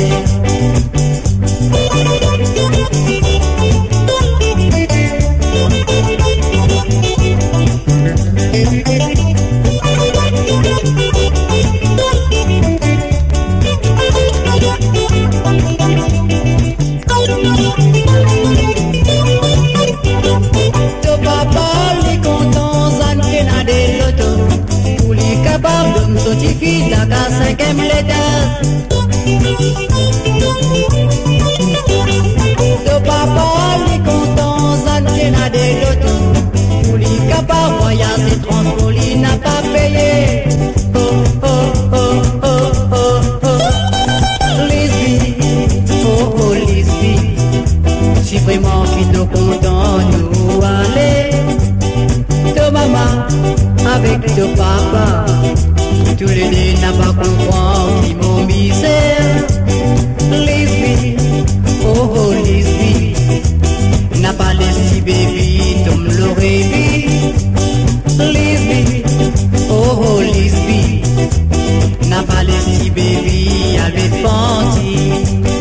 De papa, les contents, ça ne fait pas des lotos. Pour les capables de me notifier la cinquième lettre. De papa, les contents, ça ne fait pas des lotos. Pour les capables, voyager transport, il n'a pas payé. Oh, oh, oh, oh, oh, oh. Lesbi, oh, oh, lesbi. Si vraiment qui te content, nous aller. De maman, avec de papa, tous les deux n'a pas comprendre qui m'ont misère. Lesbi, oh oh lesbi, n'a pas laissé baby, tom l'aurait vu. Lesbi, oh oh lesbi, n'a pas laissé baby, avait penti.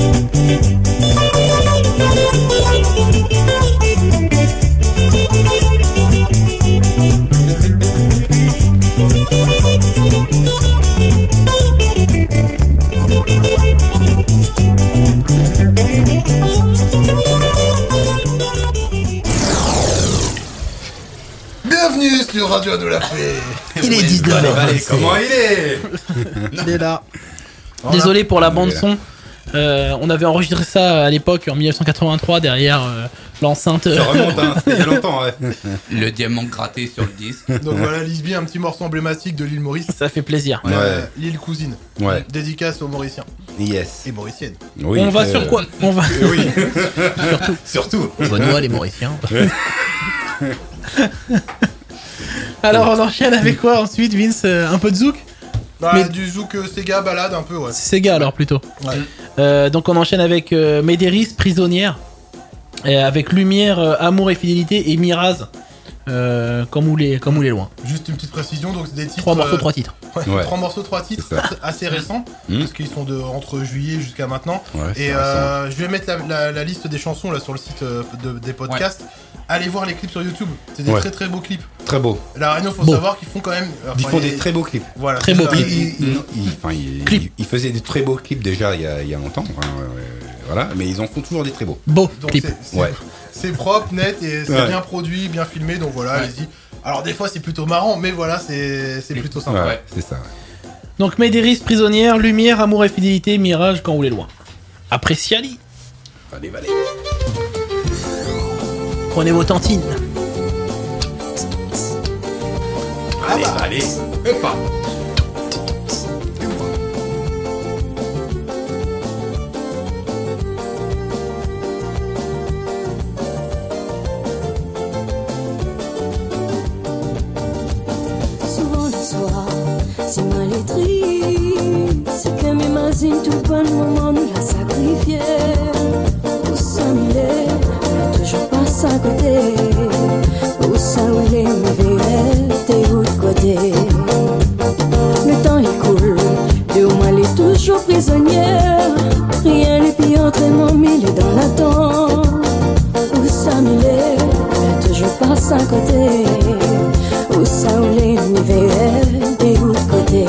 Bienvenue sur Radio de la Fée. Il est dix-neuf heures vingt-sept. Comment il est? Il est là. Désolé pour la bande son. Euh, on avait enregistré ça à l'époque en dix-neuf cent quatre-vingt-trois derrière euh, l'enceinte. Ça remonte, hein, c'était il y a longtemps, ouais. Le diamant gratté sur le disque. Donc voilà, Lisby, un petit morceau emblématique de l'île Maurice. Ça fait plaisir. Ouais. Ouais. L'île cousine. Ouais. Dédicace aux Mauriciens. Yes. Et Mauriciennes. Oui, on va euh, sur quoi? On va. Oui. Surtout. Surtout. Benoît, les Mauriciens. Alors on enchaîne avec quoi ensuite, Vince? Un peu de zouk? Bah, Mais- du zouk euh, Sega balade un peu, ouais. C'est Sega alors plutôt. Ouais. Euh, donc on enchaîne avec euh, Médéris, Prisonnière, et avec Lumière, euh, Amour et Fidélité et Miraz, euh, comme où les comme où les loin. Juste une petite précision, donc c'est des titres. Trois morceaux, euh, trois titres. Ouais, Ouais. Trois morceaux, trois titres, C'est ça. assez récents, Mmh. parce qu'ils sont de entre juillet jusqu'à maintenant. Ouais, c'est Et récent. euh, je vais mettre la, la- la liste des chansons là sur le site euh, de- des podcasts. Allez voir les clips sur YouTube, c'est des Ouais. très très beaux clips. Très beau. La Réunion, faut Beau. savoir qu'ils font quand même. Ils enfin, font il- des très beaux clips. Voilà, Très c'est beaux ça. clips. Il, il- il- enfin, il- Clip. il- il faisait des très beaux clips déjà il y a, il y a longtemps. Enfin, euh, voilà, mais ils en font toujours des très beaux. Beau Donc clip. c'est, c'est, Ouais. c'est propre, net et c'est Ouais. bien produit, bien filmé, donc voilà, allez-y. Alors des fois c'est plutôt marrant, mais voilà, c'est, c'est plutôt sympa. Ouais, c'est ça. Donc Médéris, Prisonnière, Lumière, Amour et Fidélité, Mirage, Quand vous les loin. Appréciali. Allez, allez. Prenez vos tantines. Allez, allez. Hop là. Souvent le soir, si mal est triste, c'est que m'imagine tout bon moment nous l'a sacrifié. Où ça il est, toujours passe à côté. Où ça où les mauvais, t'es où de côté. Le temps il coule, de où elle est toujours prisonnière. Rien n'est pire entre mon mille dans l'attente. Où ça il est, toujours passe à côté. Où ça où les mauvais, t'es où de côté.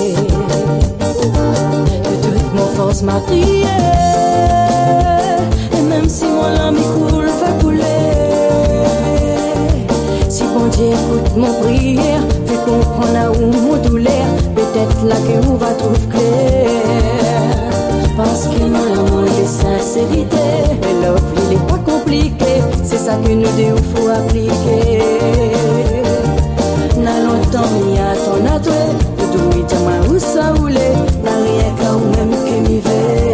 De toute mon force m'a prié. Et même si mon âme coule, va couler. Si bon Dieu écoute mon prière, fait comprendre là où mon douleur, peut-être là que où va trouver clair. Parce que mon amour est sincérité, mais l'offre il est pas compliqué, c'est ça que nous deux faut appliquer. N'a longtemps mis à ton atoué, de tout y t'a où ça voulait, n'a rien qu'à ou même que m'y veille.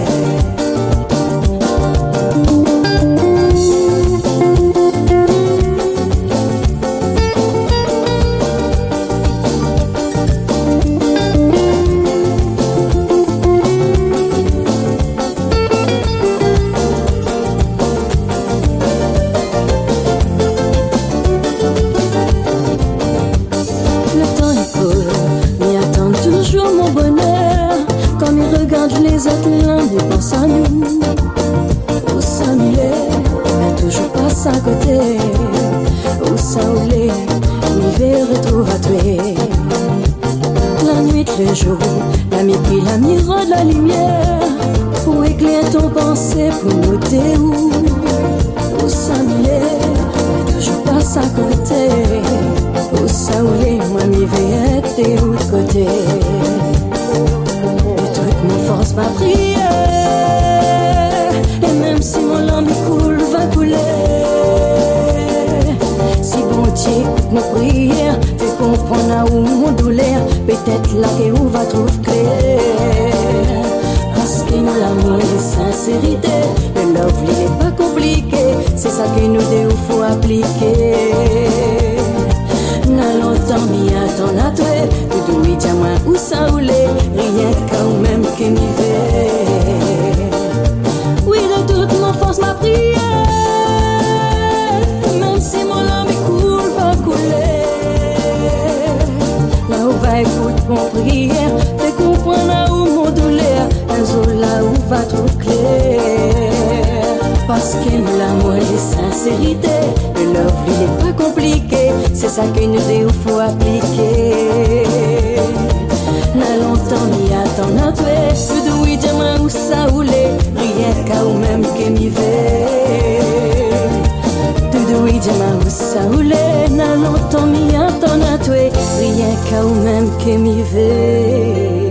Les autres l'un ne pense à nous. Où ça il est, mais toujours passe à côté. Où ça où les, l'hiver retrouve à tuer. La nuit, le jour, l'ami qui la miroir de la lumière. Pour éclairer ton pensée, pour noter où. Où ça il est, mais toujours passe à côté. Où ça où les, moi m'y vais être où de côté. Mon force m'a prié. Et même si mon âme coule, va couler. Si bon Dieu écoute nos prières, fait comprendre là où mon douleur, peut-être là que où va trouver clair. Parce que nous l'amour et sincérité, le love il est pas compliqué, c'est ça que nous deux faut appliquer. N'a longtemps mis à ton atoué, tout doux et moi où ça oulé, rien qu'à ou même que m'y veille. Oui, de toute mon force m'a prié, même si mon âme coule, va couler. Là où va écoute mon prière, fait comprendre là où mon douleur, un jour là où va trouver clair. Parce que l'amour et sincérité, le love il est pas compliqué, c'est ça que nous deux faut appliquer. N'a longtemps mis à ton atoué, tout doux et diamant où ça oulé, rien qu'à ou même que m'y veille. Tout doux et diamant où ça oulé, n'a longtemps mis à ton atoué, rien qu'à ou même que m'y veille.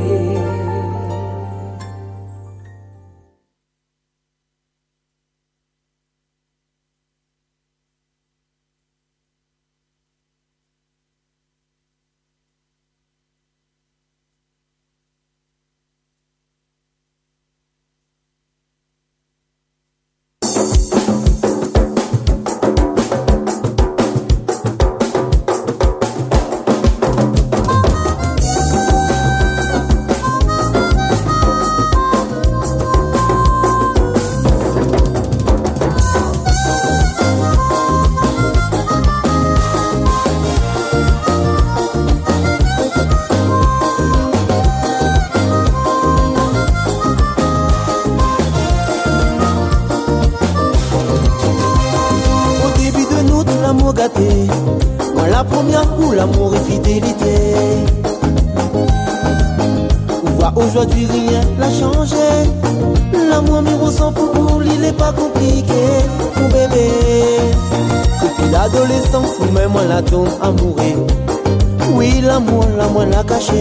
Moi la première pour l'amour et fidélité. On voit aujourd'hui rien l'a changé. l'amour miro sans pour vous, il est pas compliqué, mon bébé. Depuis l'adolescence, ou même moi la tombe amourée. Oui, l'amour, l'amour l'a caché.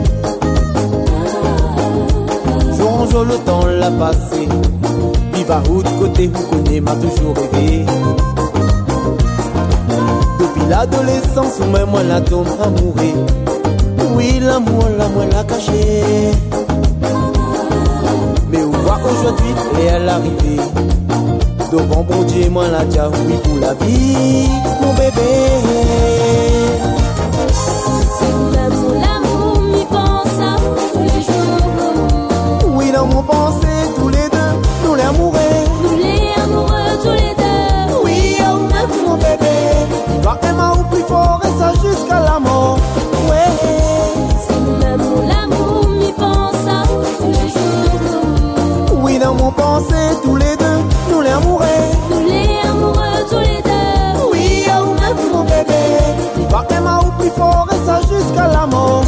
Jour en jour, le temps l'a passé. Vive à route, côté, vous connaissez, m'a toujours rêvé. Depuis l'adolescence, ou même moi la tombe amourée. Oui, l'amour, l'amour l'a caché. Mais on voit aujourd'hui, et elle arrivée. Devant bon Dieu, moi la dia, oui pour la vie, mon bébé. C'est l'amour, l'amour, m'y pense à vous tous les jours. Oui, dans mon pensée, tous les deux, nous les amoureux. Nous les amoureux, tous les deux. Oui, oh, même mon bébé. Tu vas aimer au plus fort et ça jusqu'à la mort. Ouais. C'est l'amour, l'amour, m'y pense à vous tous les jours. Oui, dans mon pensée, tous les deux, nous les amoureux. Nous les amoureux, tous les deux. Oui, oh, même mon bébé. Tu vas aimer au plus fort et ça jusqu'à la mort.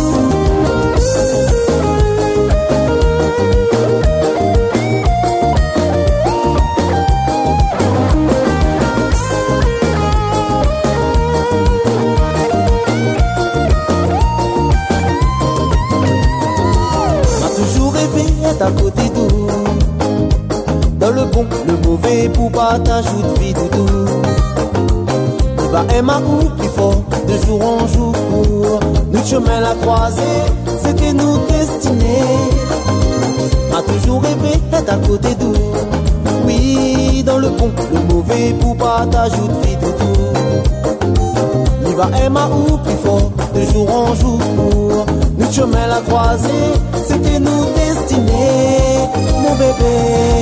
À côté d'où, dans le bon, le mauvais, pour pas t'ajouter vie doudou. Tu vas aimer ou plus fort, de jour en jour. Nous chemin la croisée, c'était nous destinés. M'a toujours rêvé d'être à côté d'où. Oui, dans le bon, le mauvais, pour pas t'ajouter vie doudou. Tu vas aimer ou plus fort, de jour en jour. Nous chemin la croisée, c'était nous destinés, mon bébé.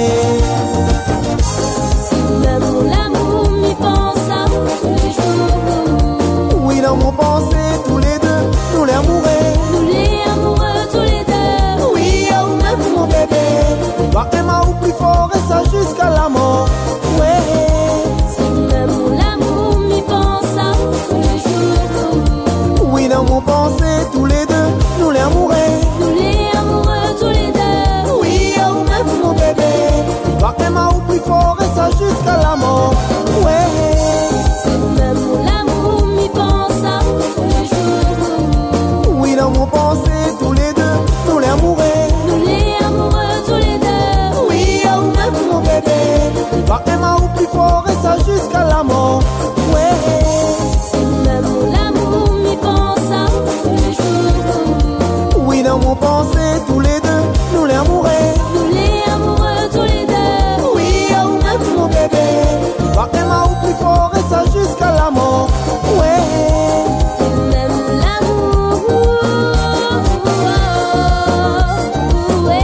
C'est l'amour, l'amour, m'y pense à vous tous les jours. Oui, dans mon pensée, tous les deux, nous les amoureux. Nous les amoureux, tous les deux. Oui, oh, même mon bébé. Tu vas aimer au plus fort et ça jusqu'à la mort. Ouais. C'est l'amour, l'amour, m'y pense à vous tous les jours. Oui, dans mon pensée, tous les deux, nous les amoureux. Nous les amoureux, tous les deux. Oui, oh, même mon bébé. Tu vas aimer au plus fort et ça jusqu'à la mort. Ouais. C'est l'amour, l'amour, m'y pense à vous tous les jours. Oui, dans mon pensée, tous les deux, nous les amoureux. Nous les amoureux, tous les deux. Oui, oh, même mon bébé. Tu vas aimer au plus fort et ça jusqu'à la mort. Ouais. C'est l'amour, l'amour, m'y pense à vous tous les jours. Oui, dans mon pensée, tous les deux, nous les amoureux. Nous les amoureux, tous les deux. Oui, oh, même mon bébé. Tu vas aimer au plus fort et ça jusqu'à la mort. Ouais. C'est l'amour, l'amour, ouais.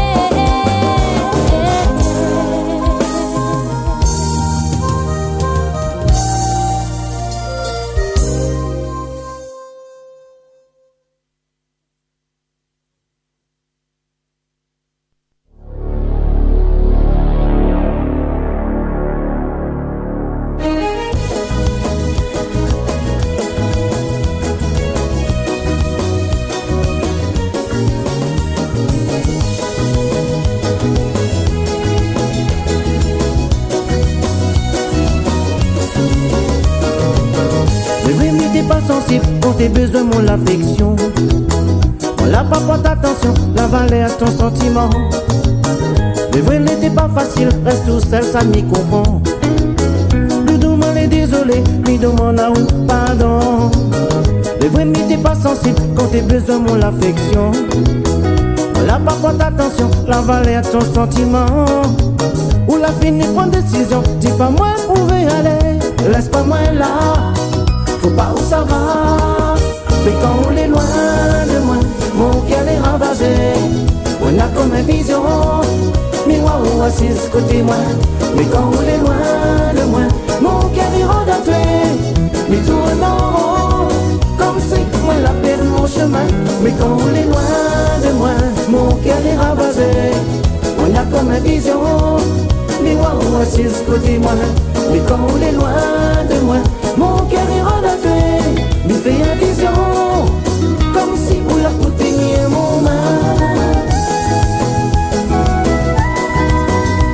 Mais oui, mais t'es pas sensible quand t'es besoin mon l'affection. On l'a pas porte attention, la valeur à ton sentiment. Mais oui, n'était pas facile, reste tout seul, ça m'y comprend. Nous demandons désolé, mais demande à où pardon. Mais oui, mais t'es pas sensible quand t'es besoin mon l'affection. On l'a pas porte attention, la valeur à ton sentiment. Ou la fini prendre décision, dis pas moi pouvez aller, laisse pas moi là. Faut pas où ça va, mais quand on est loin de moi, mon cœur est ravagé. On a comme une vision, mais moi où assise côté moi. Mais quand on est loin de moi, mon cœur est redaté. Mais tourne en rond, comme si moi la perdu mon chemin. Mais quand on est loin de moi, mon cœur est ravagé. On a comme une vision, mais moi où assise côté moi. Mais quand on est loin de moi, mon cœur est redaté. Mais fait une vision, comme si on l'a pouté mon main.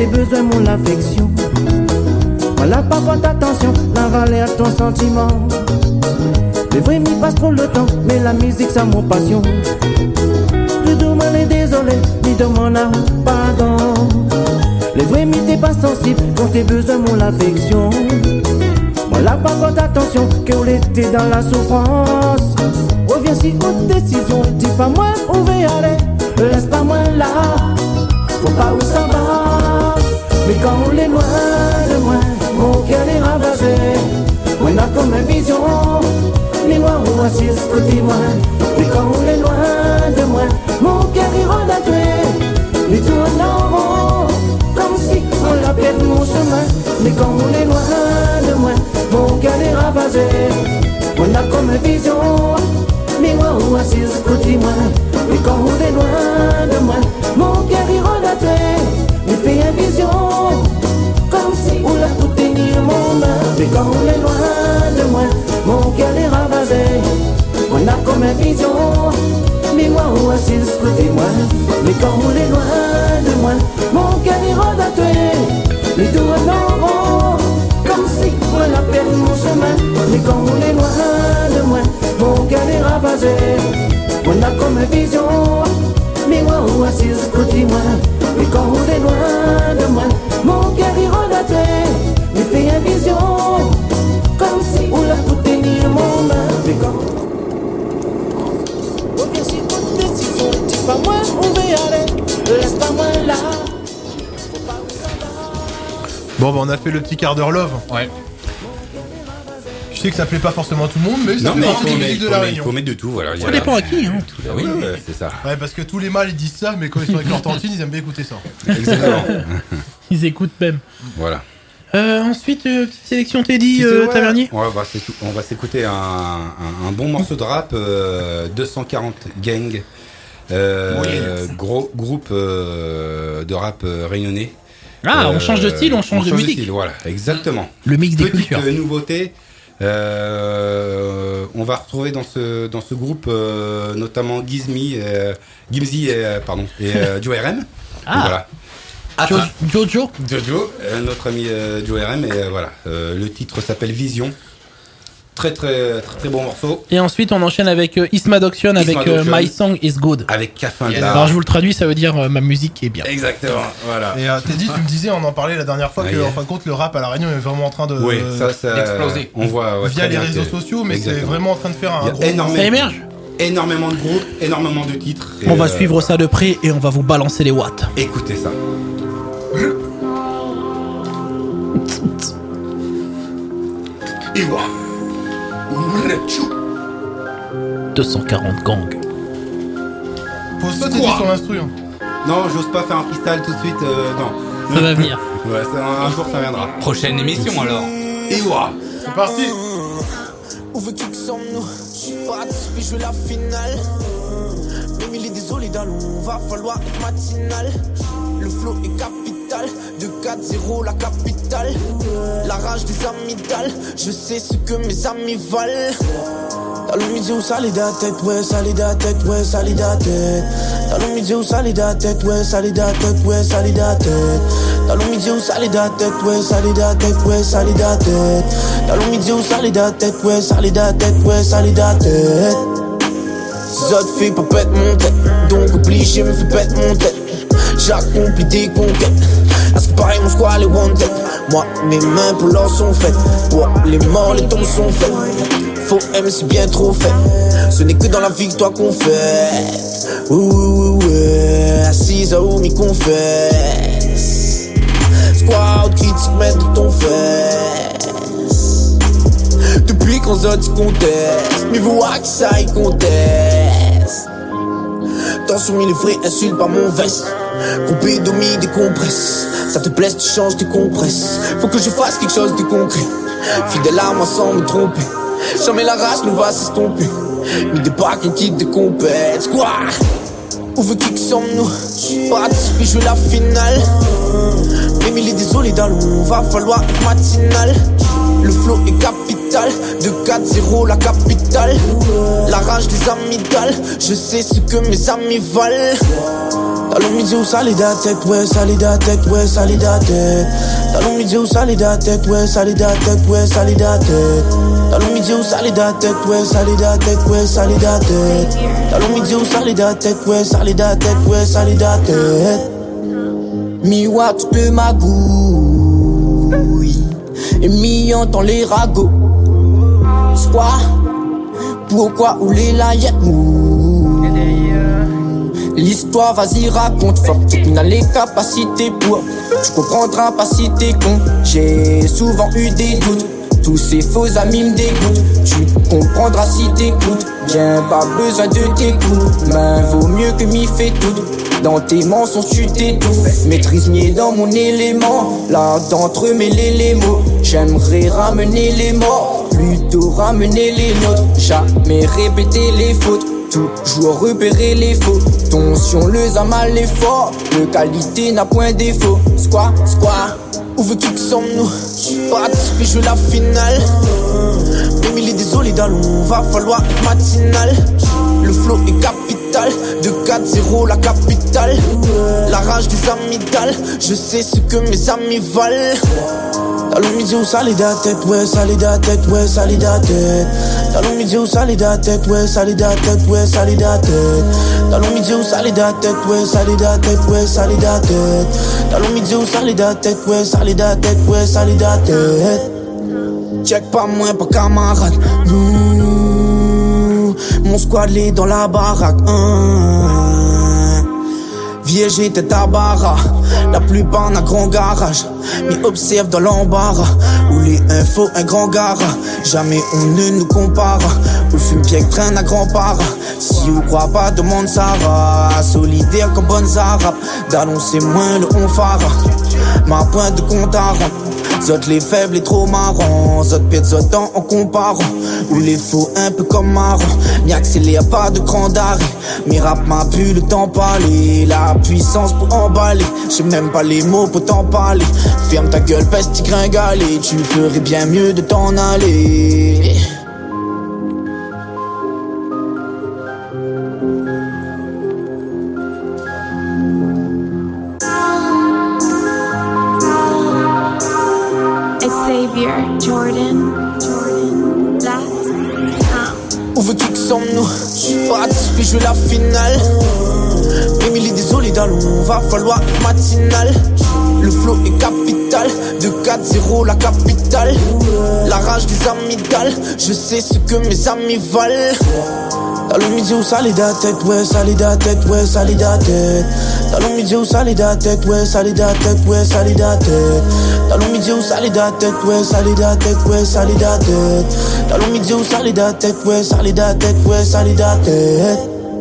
t'es besoin mon affection. Voilà pas prendre attention, la valeur à ton sentiment. Les vrais m'y passent trop le temps, mais la musique c'est mon passion. Je demande désolé, ni demande à pardon. Les vrais m'y t'es pas sensible, quand t'es besoin mon affection. Voilà pas prendre attention, que on était dans la souffrance. Reviens si haute décision, dis pas moi où va y aller. Laisse pas moi là, faut pas où ça va. Mais quand on est loin de moi, mon cœur est ravagé. On a comme une vision, mais moi on assiste côté moi. Mais quand on est loin de moi, mon cœur est redaté. Mais tourne en rond, comme si on l'a perdu mon chemin. Mais quand on est loin de moi, mon cœur est ravagé. On a comme une vision, mais moi on assiste côté moi. Mais quand on est loin de moi, mon cœur est redaté. Mais fais une vision, comme si on l'a pour tenir mon main. Mais quand on est loin de moi, mon cœur est ravagé. On a comme une vision, mais moi on assiste côté moi. Mais quand on est loin de moi, mon cœur est redaté. Les deux en rond, comme si on l'a perdu mon chemin. Mais quand on est loin de moi, mon cœur est ravagé. On a comme une vision, mais moi on assiste côté moi. Mais quand on est loin de moi, mon cœur est redaté. Mais fais une vision, comme si on l'a pour tenir mon main. Mais quand on vient si toute décision, dis pas moi où va y aller. Laisse pas moi là. Bon bah on a fait le petit quart d'heure love. Ouais. Je sais que ça plaît pas forcément à tout le monde, mais ça Non, fait mais il partie faut, des mais musiques il de faut, la mais il Réunion. faut mettre de tout, voilà. Ça dépend à qui, hein. Oui, ouais, c'est ça. Ouais, parce que tous les mâles ils disent ça, mais quand ils sont avec leur tantine, ils aiment bien écouter ça. Exactement. Ils écoutent même. Voilà. Euh, ensuite, euh, petite sélection Teddy, Tu sais, euh, ouais, Tavernier. on va, s'écou- on va s'écouter un, un, un bon morceau de rap, euh, deux cent quarante Gang, euh, Oui. gros groupe euh, de rap euh, réunionnais. Ah, on change de style, on change de musique. style, voilà, exactement. Le mix des Petite cultures. euh, nouveauté. Euh, on va retrouver dans ce dans ce groupe euh, notamment Gizmi, euh, Gimzi, et, euh, pardon, et euh, Joe R M. Ah. Donc, voilà. Jo- Attends. Jojo. Jojo, euh, notre ami euh, Joe R M, et euh, voilà. Euh, le titre s'appelle Vision. Très très très très bon morceau. Et ensuite, on enchaîne avec euh, Isma Doction avec Isma euh, Doction. My Song is Good. Avec Cafin de Yes. l'Art. Alors, je vous le traduis, ça veut dire euh, ma musique est bien. Exactement, voilà. Et euh, Teddy, tu me disais, on en parlait la dernière fois, Ah, que yeah. en fin de compte, le rap à La Réunion est vraiment en train de. Oui, ça, ça d'exploser. On voit ouais, via très les bien réseaux que- sociaux, mais c'est Exactement. vraiment en train de faire Il y un a gros. énormément, Ça émerge. énormément de groupes, énormément de titres. On et, va euh, suivre ça de près et on va vous balancer les watts. Écoutez ça. Iwa. deux cent quarante gang. Pose-toi, Teddy, sur l'instru. hein. Non, j'ose pas faire un freestyle tout de suite. euh, non. Ça va venir. Ouais, ça, un, un jour ça viendra. Prochaine émission alors. Iwa. C'est parti. Où veut qui que sommes-nous? Participer, jouer la finale. Même il est désolé dans l'eau, va falloir être matinal. Le flow est capital, deux quatre zéro la capitale. La rage des amygdales, je sais ce que mes amis valent. Dans le musée où ça les la tête, ouais, ça les la tête, ouais, ça les la tête. Dans le musée où ça les la tête, ouais, ça les la tête, ouais, ça les la tête. Dans le musée où ça les la tête, ouais, ça les la tête, ouais, ça les la tête. Dans le musée où ça les la tête, ouais, ça les la tête, ouais, ça les la tête. Ces autres filles pas pète mon tête, donc obligé me fait pète mon tête. J'accomplis des conquêtes, à ce qui paraît mon squad est wanted. Moi, mes mains pour l'or sont faites, ouais, les morts, les tombes sont faites. Faux M, c'est bien trop fait, ce n'est que dans la victoire qu'on fait. Ouh, ouh, ouh, assise à où m'y confesse. Squad critique, mettre ton fesse. Depuis qu'on se dit conteste, mais vous à qui ça y conteste. T'en soumis les vrais insultes par mon veste. Groupé d'omis décompresse. Ça te blesse, tu changes, tu compresses. Faut que je fasse quelque chose de concret. Fidèle à moi sans me tromper. Jamais la race ne va s'estomper. Mais des bacs en kit de compète. Quoi? Où veut qui que sommes-nous? Participer, jouer la finale. Même il est désolé dans l'eau, va falloir être matinal. Le flow est capital, deux quatre zéro la capitale. La rage des amygdales, je sais ce que mes amis valent. Talon midi ou salida tête, ouais, salida tête, ouais, salida tête. Talon midi ou salida tête, ouais, salida tête, ouais, salida tête. Talon midi ou salida tête, ouais, salida tête, ouais, salida tête. Talon midi ou salida tête, ouais, salida tête, ouais, salida tête. Mi-wa tout le magouille et mi entend les ragots. Quoi? Pourquoi ou les laillettes mou? L'histoire, vas-y, raconte fort. Tu n'as les capacités pour. Tu comprendras pas si t'es con. J'ai souvent eu des doutes. Tous ces faux amis me dégoûtent. Tu comprendras si t'écoutes. J'ai pas besoin de tes coups. Mais vaut mieux que m'y fait tout. Dans tes mensonges tu t'étouffes. Maîtrise-mieux dans mon élément. L'art d'entremêler les mots. J'aimerais ramener les morts, plutôt ramener les nôtres. Jamais répéter les fautes, toujours repérer les faux. Tension, le zamal est fort, le qualité n'a point défaut. Squat, squat, où veut qui que sommes-nous? Participer, je la finale. Même il est désolé d'allons, va falloir être matinal. Le flow est capital, de quatre zéro la capitale. La rage des amygdales, je sais ce que mes amis valent. Talon midi ou salida tête, ouais, salida tête, ouais, salida tête. Talon midi ou salida tête, ouais, salida tête, ouais, salida tête. Talon midi ou salida tête, ouais, salida tête, ouais, salida tête. Talon midi ou salida tête, ouais, salida tête, ouais, salida tête. Check pas moins pas camarade. Nous, mon squad est dans la baraque. Hein. Vieux j'étais tabara. La plupart n'a grand garage. Mais observe dans l'embarras. Où les infos un grand gara. Jamais on ne nous compare. Où le fume pied traîne à grand para. Si vous croit pas demande Sarah. Solidaire comme bonne Zara. Dallon c'est moins le on phare. Ma pointe de compte à rendre. Zot les faibles et trop marrants. Zot pète zot temps en comparant. Ou les faux un peu comme marrant. N'y accélère pas de grand d'arrêt. Mes rap m'a pu le temps parler. La puissance pour emballer. J'ai même pas les mots pour t'en parler. Ferme ta gueule peste gringalé. Tu ferais bien mieux de t'en aller. Jordan, Jordan, that, où veut qui que sommes-nous? Participer, je la finale. Même il est désolé d'allons, va falloir être matinal. Le flow est capital, de quatre zéro la capitale. La rage des amygdales, je sais ce que mes amis valent. Talon midi ou salida tête, ouais, salida tête, ouais, salida tête. Talon midi ou salida tête, ouais, salida tête, ouais, salida tête. Talon midi ou salida tête, ouais, salida tête, ouais, salida tête. Talon midi ou salida tête, ouais, salida tête, ouais, salida tête.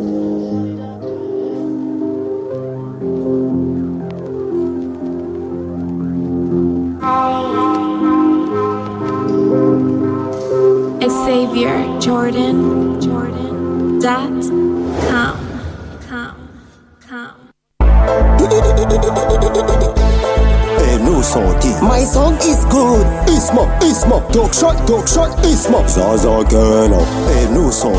Xavier, Jordan, Jordan, that, come, come, come. Hey, no song, my song is good. Isma, Isma, talk shot, talk shot, Isma. Zaza girl, hey, no song,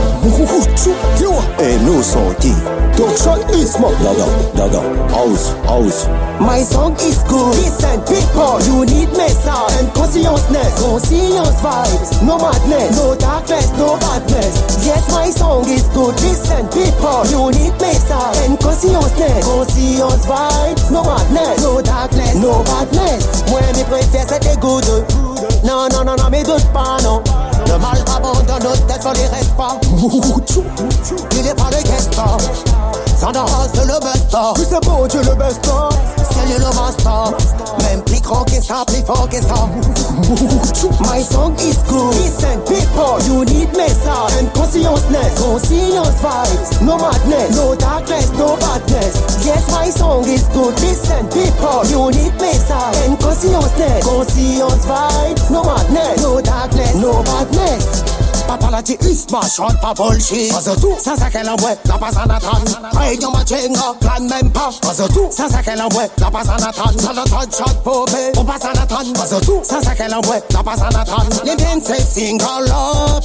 hey, no song, talk shot, Isma. Daga, daga, house, house. My song is good. Listen, people, you need message and consciousness, conscious vibes, no madness, no darkness, no badness. Yes, my song is good. Listen, people, you need message and consciousness, conscious vibes, no madness, no darkness, no badness. Moi, mes préfères, c'est des good. Non, non, non, non, mais doute pas, non. Le mal abandonne notre tête, on les reste pas. Il est pas le guest-star. Sans danse, c'est le best-star. Oui, c'est bon, Dieu le best-star. C'est le master. Même plus grand que ça, plus fort que ça. My song is good. Listen, people, you need message and consciousness, conscious vibes, no madness, no darkness, no badness. Yes, my song is good. Listen, people, you need message and consciousness, conscious vibes, no madness, no darkness, no badness. Papa la ti Isma, shot pas bullshit. Parce tout, ça c'est qu'elle envoie, la passe en attente. Réunion machinga, plan même pas. Parce tout, ça c'est qu'elle envoie, la passe en attente. Ça le touch shot popé, on passe en attente. Parce tout, ça c'est qu'elle envoie, la passe en attente. Les bien c'est single lopé. Parce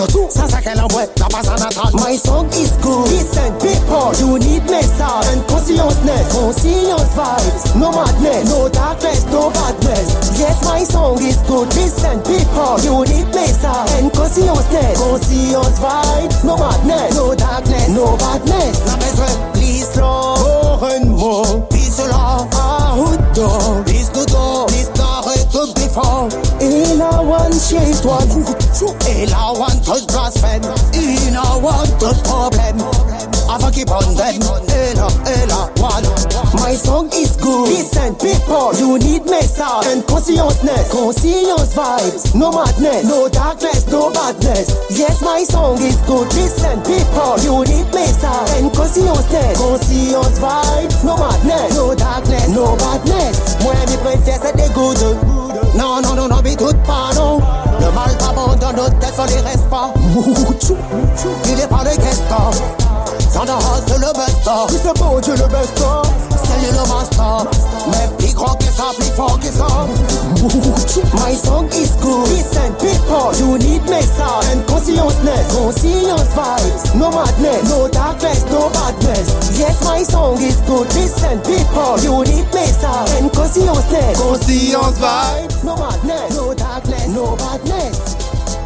de tout, ça ça qu'elle envoie, la base en attente. My song is good, listen people, you need message and consciousness, conscious vibes, no madness, no darkness, no badness. Yes, my song is good, listen people, you need message and consciousness, conscious vibes, no madness, no darkness, no badness. La besoin, please slow, more and more, peace love, out door, peace to door, peace d'arrête to before. In a one shape one, in a one to blasphème, in a one to problem. Avant qu'il bonne them, ella, ella, one. My song is good, listen people, you need message and consciousness, conscious vibes, no madness, no darkness, no badness. Yes, my song is good, listen people, you need message and consciousness, conscious vibes, no madness, no darkness, no badness. Moi, mes préfères, c'est des good. Non, non, non, non, mais tout pas, non. Le mal pas bon dans notre tête, ça les reste pas. Il est pas le question. Sans the hustle, le best-of. Oui, c'est bon Dieu, le best-of. C'est le master. Mais plus grand que ça, plus fort que ça. My song is good. Listen, people, you need message and consciousness, conscious vibes, no madness, no darkness, no badness. Yes, my song is good. Listen, people, you need message and consciousness, conscious vibes, no madness, no darkness, no badness.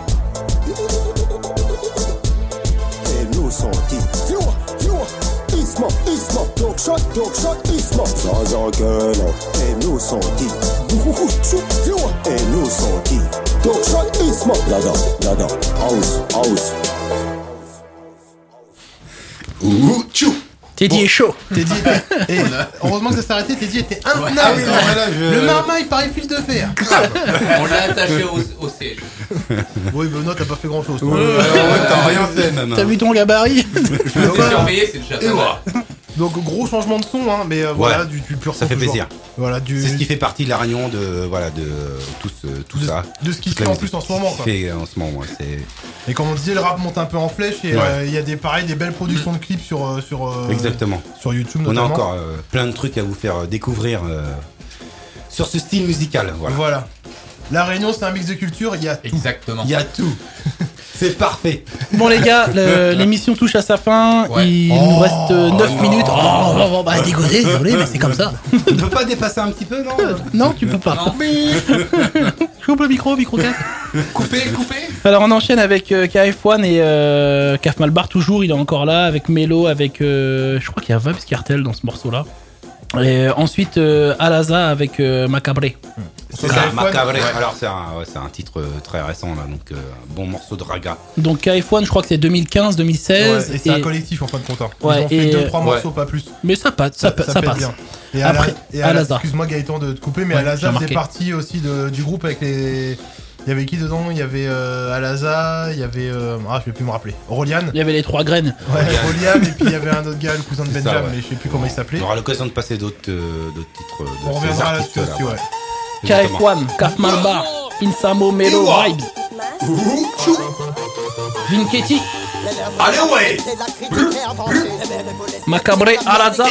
Et nous sont dits. Isma, Isma, dog shot, dog shot, Isma. Zaza girl, et nous sont dits. Et nous sont dits. Dog shot, Isma. Lada, lada, house, house. Ouh, tchou. Teddy bon, est chaud. Teddy était... Et heureusement que ça s'est arrêté, Teddy était intenable. Ah oui, non, voilà, je... Le marmaille paraît fil de fer. On l'a attaché au, au siège. Oui, Benoît, t'as pas fait grand chose. Ouais, ouais, ouais, t'as rien fait même. T'as vu ton gabarit? Je me suis surveillé, c'est déjà pas mal. Donc gros changement de son, hein, mais euh, voilà, ouais, du, du pur son. Ça fait toujours. plaisir. Voilà, du... C'est ce qui fait partie de la réunion de voilà de tout, ce, tout de, ça. De ce qui se fait en plus en ce moment. Quoi. Fait en ce moment, ouais, c'est. Et comme on disait, le rap monte un peu en flèche et il ouais. euh, y a des pareil, des belles productions de clips sur sur euh, exactement sur YouTube notamment. On a encore euh, plein de trucs à vous faire découvrir euh, sur ce style musical. Voilà. Voilà. La Réunion, c'est un mix de culture. Il y a tout. Exactement. Il y a tout. C'est parfait. Bon les gars, le, l'émission touche à sa fin. Ouais. Il oh, nous reste neuf oh, minutes. Oh, oh, oh bah dégodé, désolé, mais c'est comme ça. Tu peux pas dépasser un petit peu, non? Non, tu peux pas. Je coupe le micro, micro quatre. Coupé, coupé. Alors on enchaîne avec euh, K F un et euh, Kaf Malbar toujours, il est encore là, avec Mélo, avec euh, je crois qu'il y a Vibes Cartel dans ce morceau-là. Et euh, ensuite euh, Alaza avec euh, Macabré. C'est ça, Macabré. Ouais. Alors c'est un, ouais, c'est un titre très récent là, donc euh, bon morceau de raga. Donc K F un, je crois que c'est deux mille quinze deux mille seize. Ouais, et c'est et... un collectif en fin de compte. Ils ouais, ont fait deux trois ouais. morceaux, pas plus. Mais ça passe, ça, ça, ça, ça passe. Bien. Et après, et Alaza. Excuse-moi Gaëtan de te couper, mais ouais, Alaza faisait partie aussi de, du groupe avec les. Il y avait qui dedans? Il y avait euh, Alaza, il y avait. Euh... Ah, je vais plus me rappeler. Rolian. Il y avait les trois graines. Ouais, Rolian, et puis il y avait un autre gars, le cousin de Benjam, ouais. mais je sais plus comment il s'appelait. On aura l'occasion de passer d'autres, euh, d'autres titres. De On reviendra là-dessus aussi, ouais. K F un, Kaf Malbar, Insamo Melo Vibes. Vinketi. Allez, ouais! Macabré, Alaza.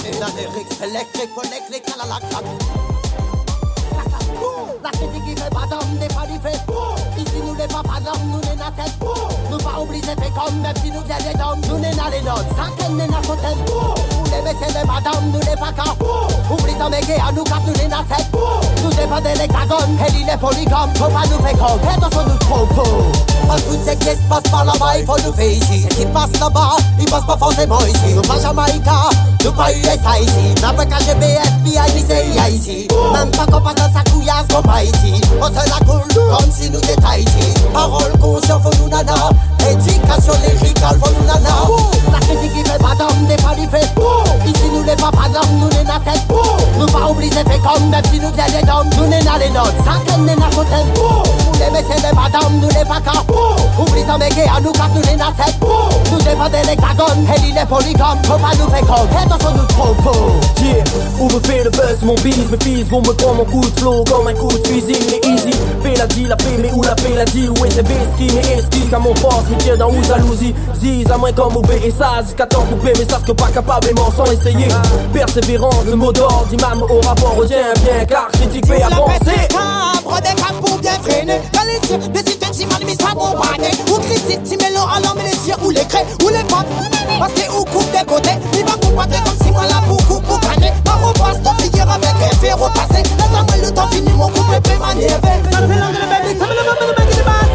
La critique qui fait pas d'homme n'est pas du fait. Ici nous les pas pas d'homme, nous n'est n'a tête. Nous pas oublier fait comme même si nous viens des hommes, nous n'est n'a les notes. Centaines n'est n'a côté. Vous les messieurs les madames, nous n'est pas qu'à. Oublie ça mec et à nous car nous n'est n'a tête. Nous dépendons de l'hexagone, et il est polygame. Faut pas nous faire comme, attention nous propos. Parce que c'est qui se passe par là-bas, il faut nous faire ici. Ce qui passe là-bas, il passe pas forcément ici. Nous pas Jamaïca, nous pas U S A ici. N'a pas K G B, F B I, ni C I A ici. Même pas qu'on passe dans sa couillasse comme Haïti. On se la coule comme si nous étions Haïti. Parole consciente, faut nous nana. Éducation lyricale, faut nous nana. La critique qui fait pas d'homme, n'est pas du fait. Ici nous les pas pas d'homme, nous n'est n'a tête. Nous pas oublier fait comme même si nous viens des hommes. Nous n'est n'a les notes, centaines n'est n'a côté. Vous les messieurs les madames, nous n'est pas qu'à. Oublie ça mec et à nous car nous n'est n'a tête. Nous dépendons de l'hexagone, et il est polygame. Faut pas nous faire comme, attention nous propos. Yeah, ouvre fait le buzz, mon bise, mes fils vont me prendre mon coup de flow comme un coup de fusil, mais easy. Fais la dit, la fait, mais où la fait la dit, où est ce bestie, mais esquisse, car mon force, me tire dans où jalousie. Ziz, à moins comme au B et ça, jusqu'à temps coupé, mais sache que pas capable et mort sans essayer. Persévérance, le mot d'ordre, imam au rapport, retiens bien, car critique fait à penser. pas des cas pour bien freiner. Dans les yeux, des cités, tu m'as mis ça pour baner. Ou critique, tu mets l'eau à l'homme, les yeux, ou les craies, ou les potes. Parce que ou coupe des côtés, il va combattre comme si moi là pour coupe pour gagner. Ma repasse, ton figure avec un fer au passé. Laisse-moi le temps fini, mon couple est fait manier. Ça c'est l'angle de bébé, ça me le même mec qui passe.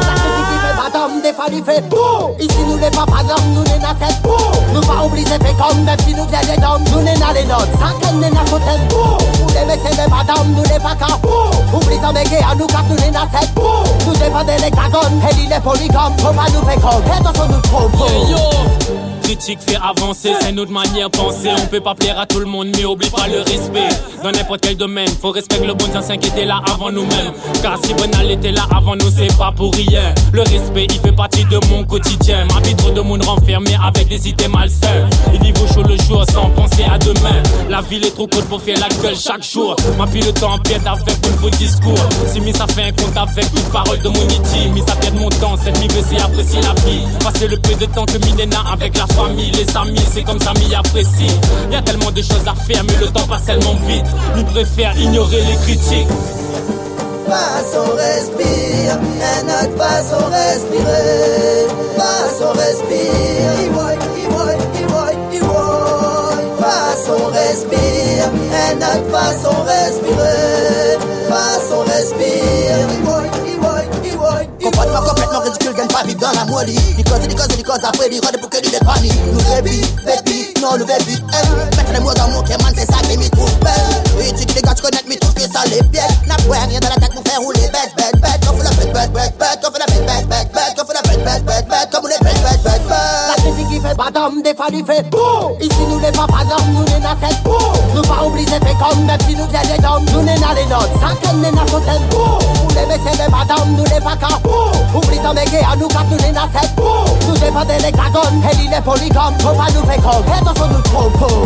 Madame des fois il fait beau. Ici nous les papas d'hommes, nous les nasettes beau. Nous pas oublier fait comme même si nous viens les hommes. Nous les n'a les notes, sans qu'elle n'est n'a côté beau. Nous les messieurs des madame, nous les pas qu'à beau. Oublie ça mec à nous car nous les nasettes beau. Nous dépendons des cagones, et il est polygame. Faut pas nous faire comme, et attention nous trop beau. Critique fait avancer, c'est notre manière de penser. On peut pas plaire à tout le monde, mais oublie pas le respect. Dans n'importe quel domaine, faut respecter le bon sens qui était là avant nous-mêmes. Car si Bonal était là avant nous, c'est pas pour rien. Le respect, il fait partie de mon quotidien. Ma vie, trop de monde renfermé avec des idées malsaines. Ils vivent au chaud le jour sans penser à demain. La ville est trop courte pour faire la gueule chaque jour. Ma vie, le temps perd avec un faux discours. Si mis ça fait un compte avec toute parole de mon iti. Mis ça perd mon temps, cette mi veut c'est apprécier la vie. Passer le peu de temps que Minena avec la famille, les amis, c'est comme ça m'y apprécie. Y'a tellement de choses à faire, mais le temps passe tellement vite. Il préfère ignorer les critiques. Passe, on respire, un autre passe, on respirer. Passe, on respire, ivoy, ivoy, ivoy, ivoy. Passe, on respire, un autre passe, on respirer. Passe, on respire, ivoy, ivoy, ivoy. Comportement complètement ridicule, gagne pas vivre dans la molie. Les causes, les causes, les causes, après les rodes pour que les paniques. Nous vébi, vébi, non le vébi. Mettre les mots dans mon cœur, man, c'est ça qui m'y trouve belle. Et tu que les gars, tu connais, m'y trouve que ça les pièges. N'a pas rien dans la tête pour faire rouler bête, bête, bête. Qu'on fait la bête, bête, bête, bête. Qu'on fait la bête, bête, bête, bête. Qu'on fait la bête, bête, bête, bête. Comme on les bête, bête, bête, bête. La critique qui fait pas d'homme, des fois il fait beau. Ici nous les papas d'hommes, nous les nasettes beau. Nous pas oublier fait comme même si nous viens les hommes. Nous les n'a les notes, sans qu'elle n'est n'a côté beau. Nous les messieurs des madames, nous les pas qu'à beau. Oublie ça mec à nous car nous les nasettes beau. Nous dépendons des cagones, et il est polygame. Faut pas nous faire comme, et attention nous trop beau.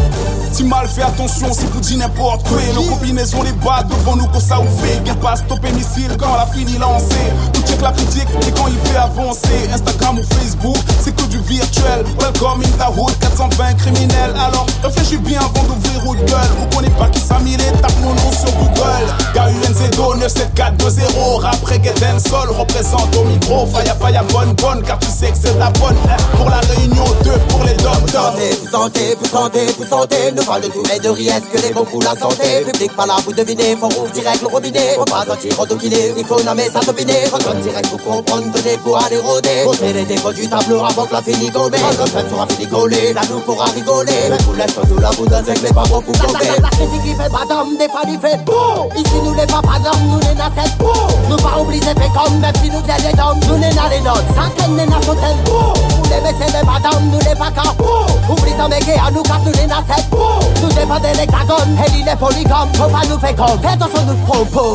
Si mal fait attention, si vous dites n'importe quoi. Nos combinaisons les bas devant nous quand ça ou fait. Guerre pas stopper missile quand la fini lancé. Tout check la critique et quand il fait avancer. Instagram ou Facebook, c'est que du virtuel. Welcome in the hood, quatre cent vingt criminels. Alors réfléchis bien avant d'ouvrir votre gueule. Vous connaissez pas qui s'amile, tape mon nom sur Google. K U N Z O neuf sept quatre deux zéro. Rap reggae dancehall représente au micro. Faya faya bonne bonne car tu sais que c'est la bonne. Pour la réunion deux pour les docteurs. Vous sentez, vous sentez, vous sentez. Nous parle de tout et de rien, que les bons pour la santé. Public pas là, vous devinez, faut rouvre direct le robinet. Faut pas sentir autokiné, il faut nommer ça topiner. Retourne direct pour comprendre, donnez pour aller rôder. Montrer les défauts du tableau avant que la fini gommée. Quand le sera fini collé, là nous pourra rigoler. Mais vous laisse nous la vous donne, c'est que les pas bons pour tomber. La critique qui fait pas d'homme, des fois il fait beau. Ici nous les papas d'hommes, nous les nasettes beau. Nous pas oublier fait comme même si nous viens les hommes. Nous les n'a les notes, sans qu'elle n'est n'a côté beau. Nous les messieurs des madames, nous les pas qu'à beau. Oublie ça mec à nous car nous les nasettes beau. Nous dépendons des cagones, et il est polygame. Faut pas nous faire comme, fais attention nous propos.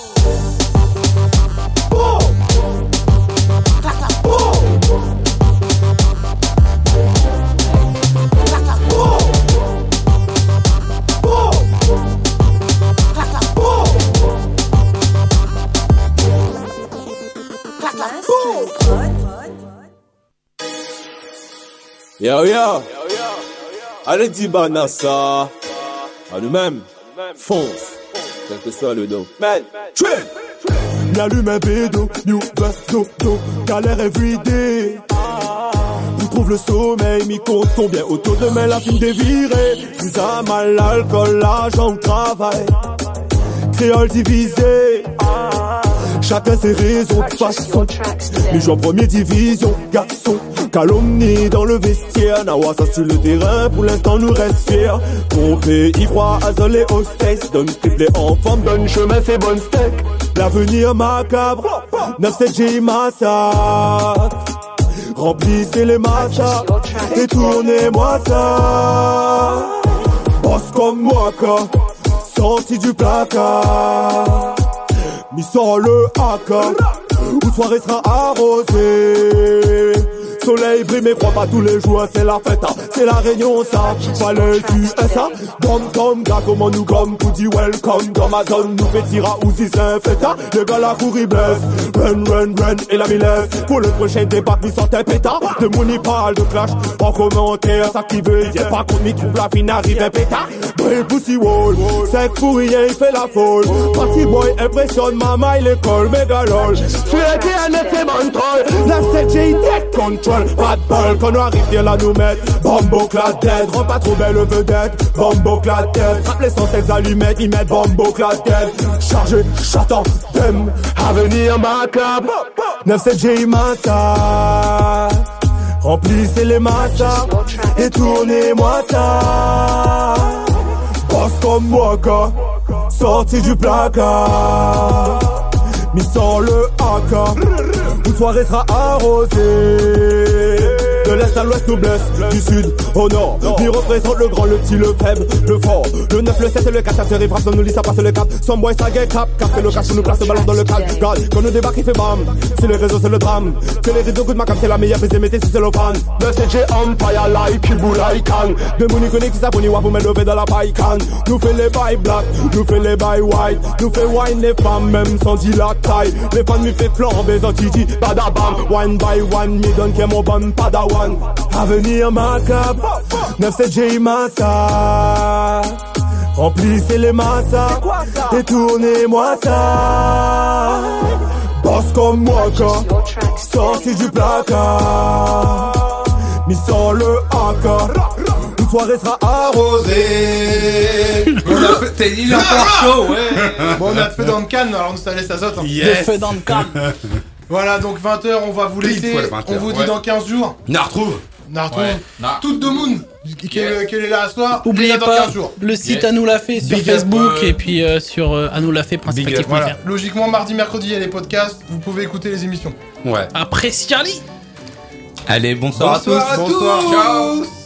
Clac, clac, boum. Clac, clac, boum. Boum. Clac, clac, boum. Clac, clac, boum. Yo yo, allez dis banassa, à nous-mêmes, fonce, quel que soit le dos. Man, train. N'allume un bédo, new verse, do, do, galère everyday. On trouve le sommeil, mi compte combien autour de demain la film dévirée. Plus à mal l'alcool, l'argent, le travail. Créole divisé. Chacun ses raisons de façon. Les joueurs première division, garçon. Calomnie dans le vestiaire. Nawasa sur le terrain, pour l'instant nous reste fiers. Pompé, Ivoire, Azol et hostess. Donne triplé en forme, donne chemin, c'est bon steak. L'avenir macabre, neuf sept G massacre. Remplissez les massas, détournez-moi ça. Boss comme moi, sorti du placard. Mis sans le haka, où soirée sera arrosée. Soleil brille mais crois pas tous les jours, c'est la fête, hein. C'est la réunion ça, pas les U S A. Gomme gomme, gars comment nous gomme, tout dit welcome. Dans ma zone, nous fait tira ou si c'est un fête, hein. Le gars la cour il blesse, run run run et la milesse. Pour le prochain débat, il sortait pétard. De Mouni parle de clash, en commentaire, ça qui veut, il y a pas contre m'y trouve la fin arrive un pétard. Brille pussy wall, sec pour rien, il fait la folle. Party boy impressionne, maman il école, méga lol. Tu étais un effet mental, la sept G tech control. Pas de bol, quand on arrive, viens là nous mettre. Bombo la tête, rends pas trop belle vedette. Bombo la tête, frappe les cent seize allumettes, ils mettent bombo la tête. Chargé, j'attends, them, avenir macabre. neuf sept G massa, remplissez les massas et tournez-moi ça. Boss comme moi, gars, sorti du placard. Mis sans le A K, une soirée sera arrosée. De l'est à l'ouest nous blesse, du sud au nord. Qui représente le grand, le petit, le faible, le fort. Le neuf, le sept et le quatre, ça se réfrappe, ça nous lit, ça passe le cap. Son boy, ça get cap, cap, c'est le cash, nous place le ballon dans le calme. God, quand nous débarque, il fait bam. C'est les réseaux, c'est le drame. C'est les rideaux, coup de ma cam, c'est la meilleure prise, mettez si c'est le fan. Le sept G Empire, like, il boule, like, can. De Mouni connaît qui s'abonne, wa, vous me lever dans la paille, can. Nous fait les bails black, nous fait les bails white. Nous fait wine les femmes, même sans dire la taille. Les fans me fait flamber, sans titi, badabam. One by one, me donne qu'est mon bon padawan. Avenir macabre, neuf sept G massa. Remplissez les massas et tournez-moi ça. Boss comme moi, gars, sorti du placard. Mis sans le A K, une soirée sera arrosée. On a fait, t'es il est encore chaud, ouais. Bon, on a fait dans le canne, alors nous ça laisse azote. Hein. Yes. Le feu dans le canne. Voilà, donc vingt heures, on va vous laisser. On vous dit ouais. dans quinze jours. Na retrouve. Na retrouve. Ouais. Toute de Moon. Qu'elle yes. est là à soir. Oubliez dans pas quinze jours. le site yes. à nous l'a fait sur Big Facebook up, euh... et puis euh, sur euh, à nous l'a fait principalement. Voilà. Logiquement, mardi, mercredi, il y a les podcasts. Vous pouvez écouter les émissions. Ouais. Après Ciali. Allez, bonsoir, bonsoir à tous. Bonsoir. Ciao.